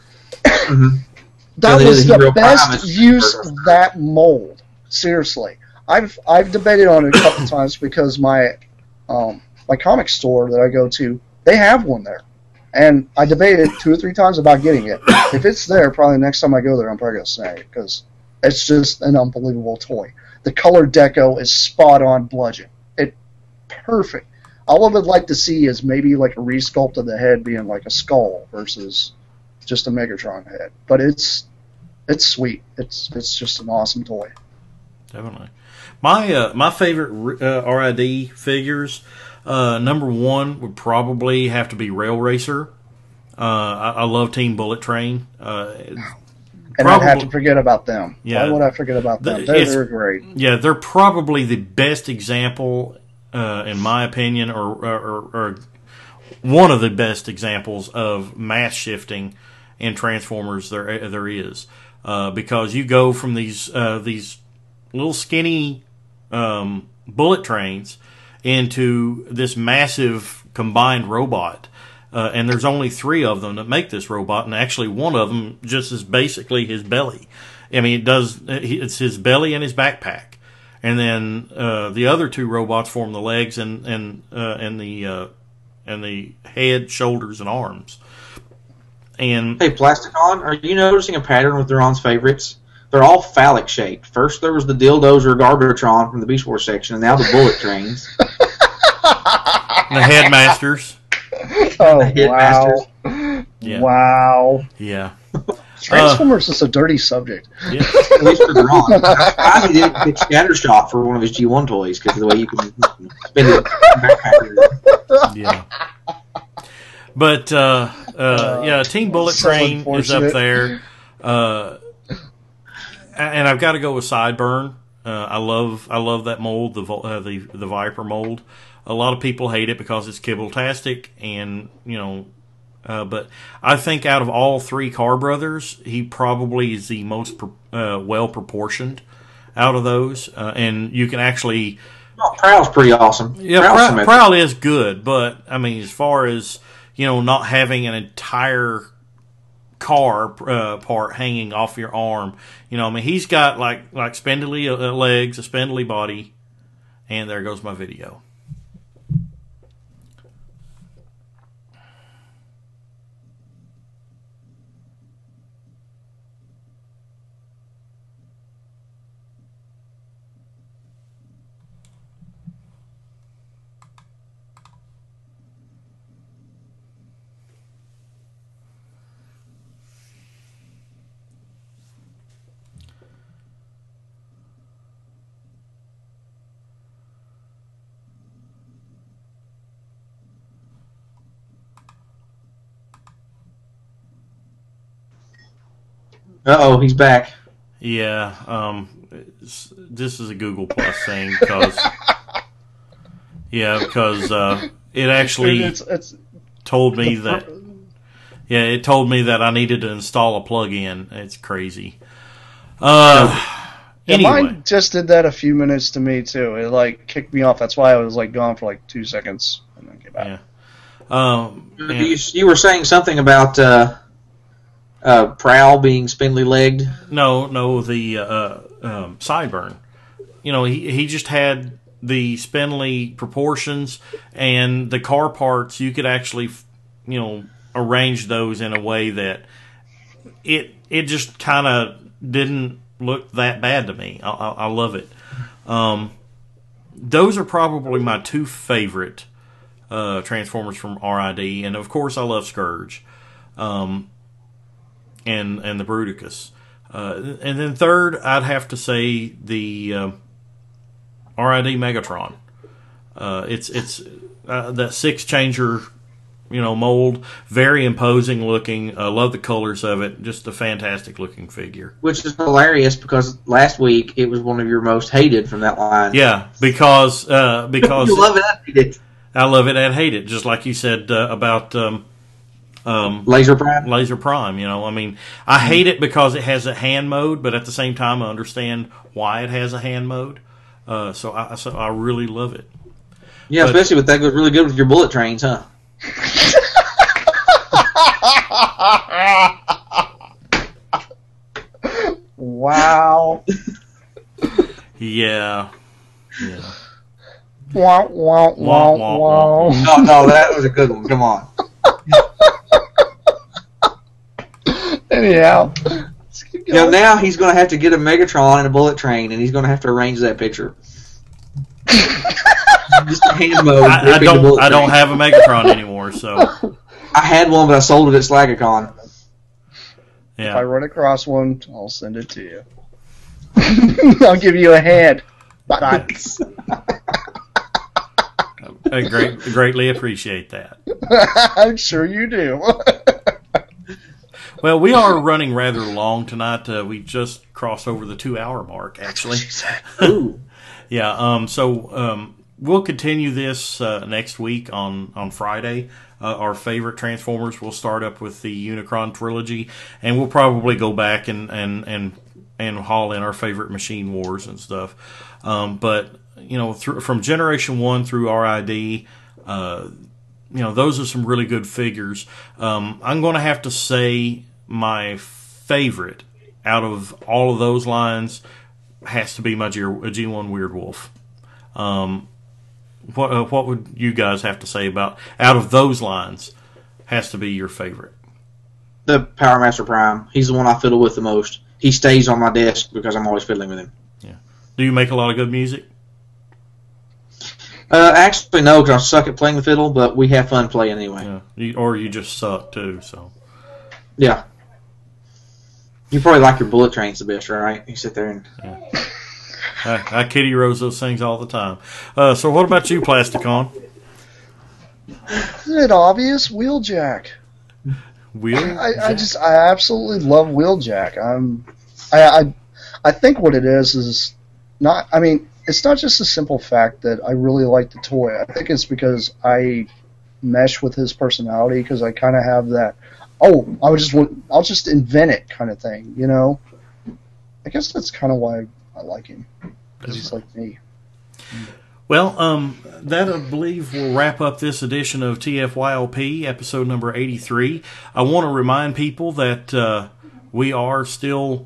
That they was did the the Hero best Primus use version. of that mold. Seriously, I've debated on it a couple times because my comic store that I go to, they have one there, and I debated 2 or 3 times about getting it. If it's there, probably next time I go there, I'm probably gonna snag it because it's just an unbelievable toy. The color deco is spot on Bludgeon. Perfect. All I would like to see is maybe like a resculpt of the head being like a skull versus just a Megatron head. But it's sweet. It's just an awesome toy. Definitely. My favorite RID figures, number one would probably have to be Rail Racer. I love Team Bullet Train. And I'd have to forget about them. Yeah. Why would I forget about them? They're great. Yeah, they're probably the best example, in my opinion, or one of the best examples of mass shifting in Transformers there is. Because you go from these little skinny bullet trains into this massive combined robot. And there's only 3 of them that make this robot, and actually one of them just is basically his belly. I mean, it's his belly and his backpack, and then the other 2 robots form the legs and the head, shoulders, and arms. And Hey, Plasticon, are you noticing a pattern with Duran's favorites? They're all phallic shaped. First there was the dildos or Garbotron from the Beast Wars section, and now the bullet trains. the headmasters. Oh, Headmasters. wow. Yeah. Wow. Yeah. Transformers is a dirty subject. Yeah. At least for Duran. That's why he did pick Scattershot for one of his G1 toys, because of the way you can spin it backpack. Yeah. But yeah, Team Bullet So Train is up unfortunate. there, and I've got to go with Sideburn. I love that mold, the Viper mold. A lot of people hate it because it's kibble-tastic, and but I think out of all 3 Car Brothers, he probably is the most well proportioned out of those, and you can actually. Oh, Prowl's pretty awesome. Yeah, Prowl's symmetric. Prowl is good, but I mean, as far as not having an entire car part hanging off your arm, I mean, he's got like spindly legs, a spindly body, and there goes my video. Uh-oh, he's back. Yeah, this is a Google Plus thing because it actually It's told me that it told me that I needed to install a plug-in. It's crazy. Anyway, mine just did that a few minutes to me too. It like kicked me off. That's why I was like gone for like 2 seconds and then came back. yeah. You were saying something about Prowl being spindly legged. No, the Sideburn. You know, he just had the spindly proportions, and the car parts you could actually, arrange those in a way that it just kind of didn't look that bad to me. I love it. Those are probably my two favorite Transformers from RID, and of course I love Scourge, and the Bruticus. And then third, I'd have to say the RID Megatron. It's that six changer, mold, very imposing looking. Love the colors of it. Just a fantastic looking figure. Which is hilarious because last week it was one of your most hated from that line. Yeah, because you love it, I hate it. I love it and hate it. Just like you said about Laser Prime. Laser Prime. I hate it because it has a hand mode, but at the same time I understand why it has a hand mode. So I really love it. Yeah, especially with that goes really good with your bullet trains, huh? Wow. Yeah. Wow, wow, wow, wow. No, that was a good one. Come on. Anyhow. Now he's going to have to get a Megatron and a bullet train, and he's going to have to arrange that picture. Just a hand mode. I don't have a Megatron anymore, so I had one, but I sold it at Slagacon. If I run across one, I'll send it to you. I'll give you a hand. Bye. I greatly appreciate that. I'm sure you do. Well, we are running rather long tonight. We just crossed over the 2-hour mark, actually. Ooh. Yeah. So we'll continue this next week on Friday. Our favorite Transformers. We'll start up with the Unicron trilogy, and we'll probably go back and haul in our favorite Machine Wars and stuff. But from Generation 1 through RID, those are some really good figures. I'm going to have to say my favorite out of all of those lines has to be my G1 Weird Wolf. What would you guys have to say about out of those lines has to be your favorite? The Power Master Prime. He's the one I fiddle with the most. He stays on my desk because I'm always fiddling with him. Yeah. Do you make a lot of good music? Actually, no, because I suck at playing the fiddle, but we have fun playing anyway. Yeah. Or you just suck, too, so. Yeah. You probably like your bullet trains the best, right? You sit there and... Yeah. I Kitty Rose those things all the time. So what about you, Plasticon? Isn't it obvious? Wheeljack. I absolutely love Wheeljack. I think what it is not. I mean, it's not just the simple fact that I really like the toy. I think it's because I mesh with his personality because I kind of have that. Oh, I'll just invent it kind of thing. I guess that's kind of why I like him. Because he's like me. Well, that, I believe, will wrap up this edition of TFYLP, episode number 83. I want to remind people that we are still,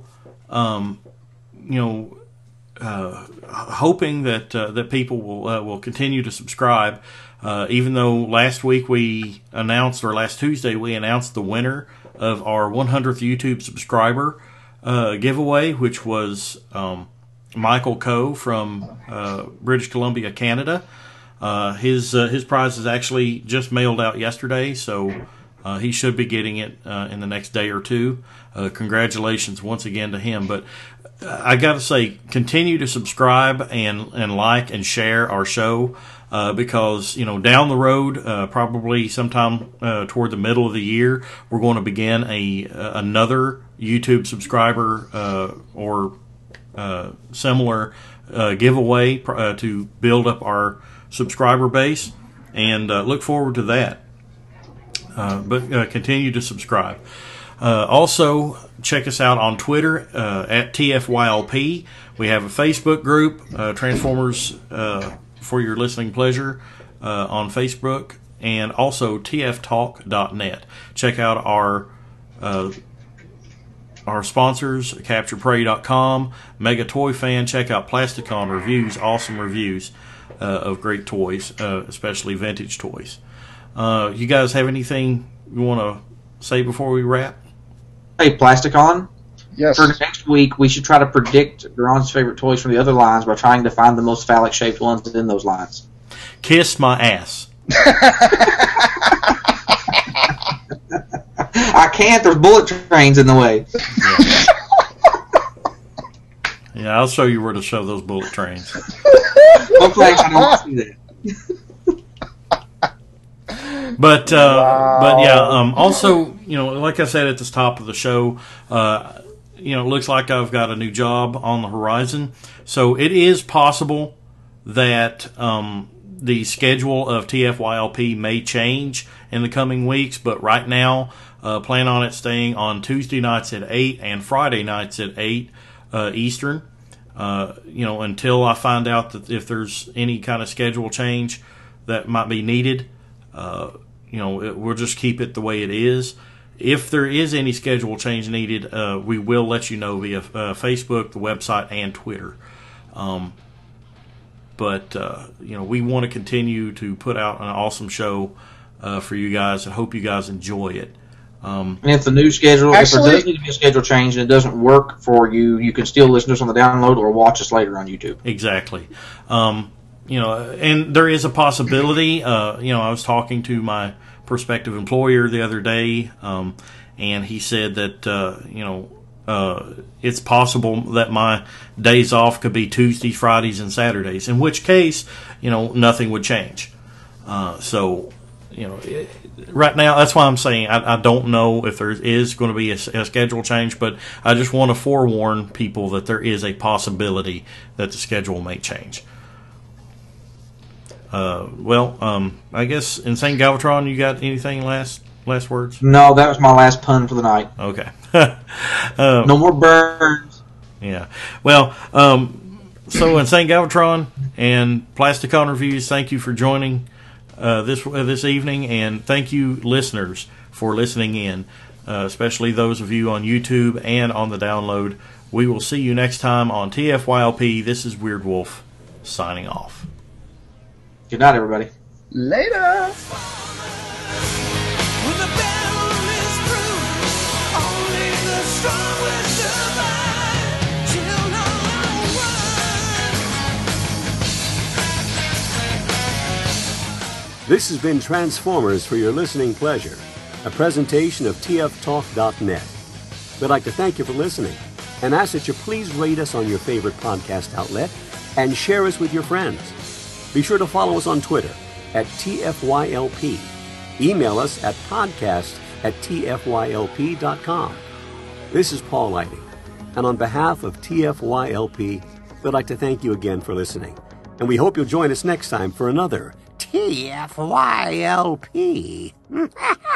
hoping that people will continue to subscribe. Even though last Tuesday we announced the winner of our 100th YouTube subscriber giveaway, which was Michael Coe from British Columbia, Canada. His prize is actually just mailed out yesterday, so he should be getting it in the next day or two. Congratulations once again to him. But I got to say, continue to subscribe and like and share our show. because, down the road, probably sometime toward the middle of the year, we're going to begin another YouTube subscriber or similar giveaway to build up our subscriber base, and look forward to that. But continue to subscribe. Also, check us out on Twitter at TFYLP. We have a Facebook group, Transformers for Your Listening Pleasure, on Facebook, and also tftalk.net. Check out our sponsors, CapturePrey.com, Mega Toy Fan. Check out Plasticon Reviews, awesome reviews of great toys, especially vintage toys. You guys have anything you want to say before we wrap? Hey, Plasticon. Yes. For next week, we should try to predict Duran's favorite toys from the other lines by trying to find the most phallic-shaped ones in those lines. Kiss my ass. I can't. There's bullet trains in the way. Yeah, I'll show you where to show those bullet trains. Hopefully, I don't want to see that. But yeah. Also, like I said at the top of the show, it looks like I've got a new job on the horizon. So it is possible that the schedule of TFYLP may change in the coming weeks. But right now, plan on it staying on Tuesday nights at 8 and Friday nights at 8 Eastern. Until I find out that if there's any kind of schedule change that might be needed. We'll just keep it the way it is. If there is any schedule change needed, we will let you know via Facebook, the website, and Twitter. But we want to continue to put out an awesome show for you guys. I hope you guys enjoy it. And if the new schedule, if there does need to be a schedule change and it doesn't work for you, you can still listen to us on the download or watch us later on YouTube. Exactly. And there is a possibility, I was talking to my prospective employer the other day, and he said that, it's possible that my days off could be Tuesdays, Fridays, and Saturdays, in which case, nothing would change. Right now, that's why I'm saying I don't know if there is going to be a schedule change, but I just want to forewarn people that there is a possibility that the schedule may change. I guess Insane Galvatron, you got anything last words? No, that was my last pun for the night. Okay. No more burns. Yeah. Well, so Insane Galvatron and Plasticon Reviews, thank you for joining this evening, and thank you, listeners, for listening in, especially those of you on YouTube and on the download. We will see you next time on TFYLP. This is Weird Wolf, signing off. Good night, everybody. Later. When the battle is through, only the strong will survive. Children run. This has been Transformers for Your Listening Pleasure, a presentation of tftalk.net. We'd like to thank you for listening and ask that you please rate us on your favorite podcast outlet and share us with your friends. Be sure to follow us on Twitter at TFYLP. Email us at podcast@tfylp.com. This is Paul Lighting, and on behalf of TFYLP, we'd like to thank you again for listening. And we hope you'll join us next time for another TFYLP.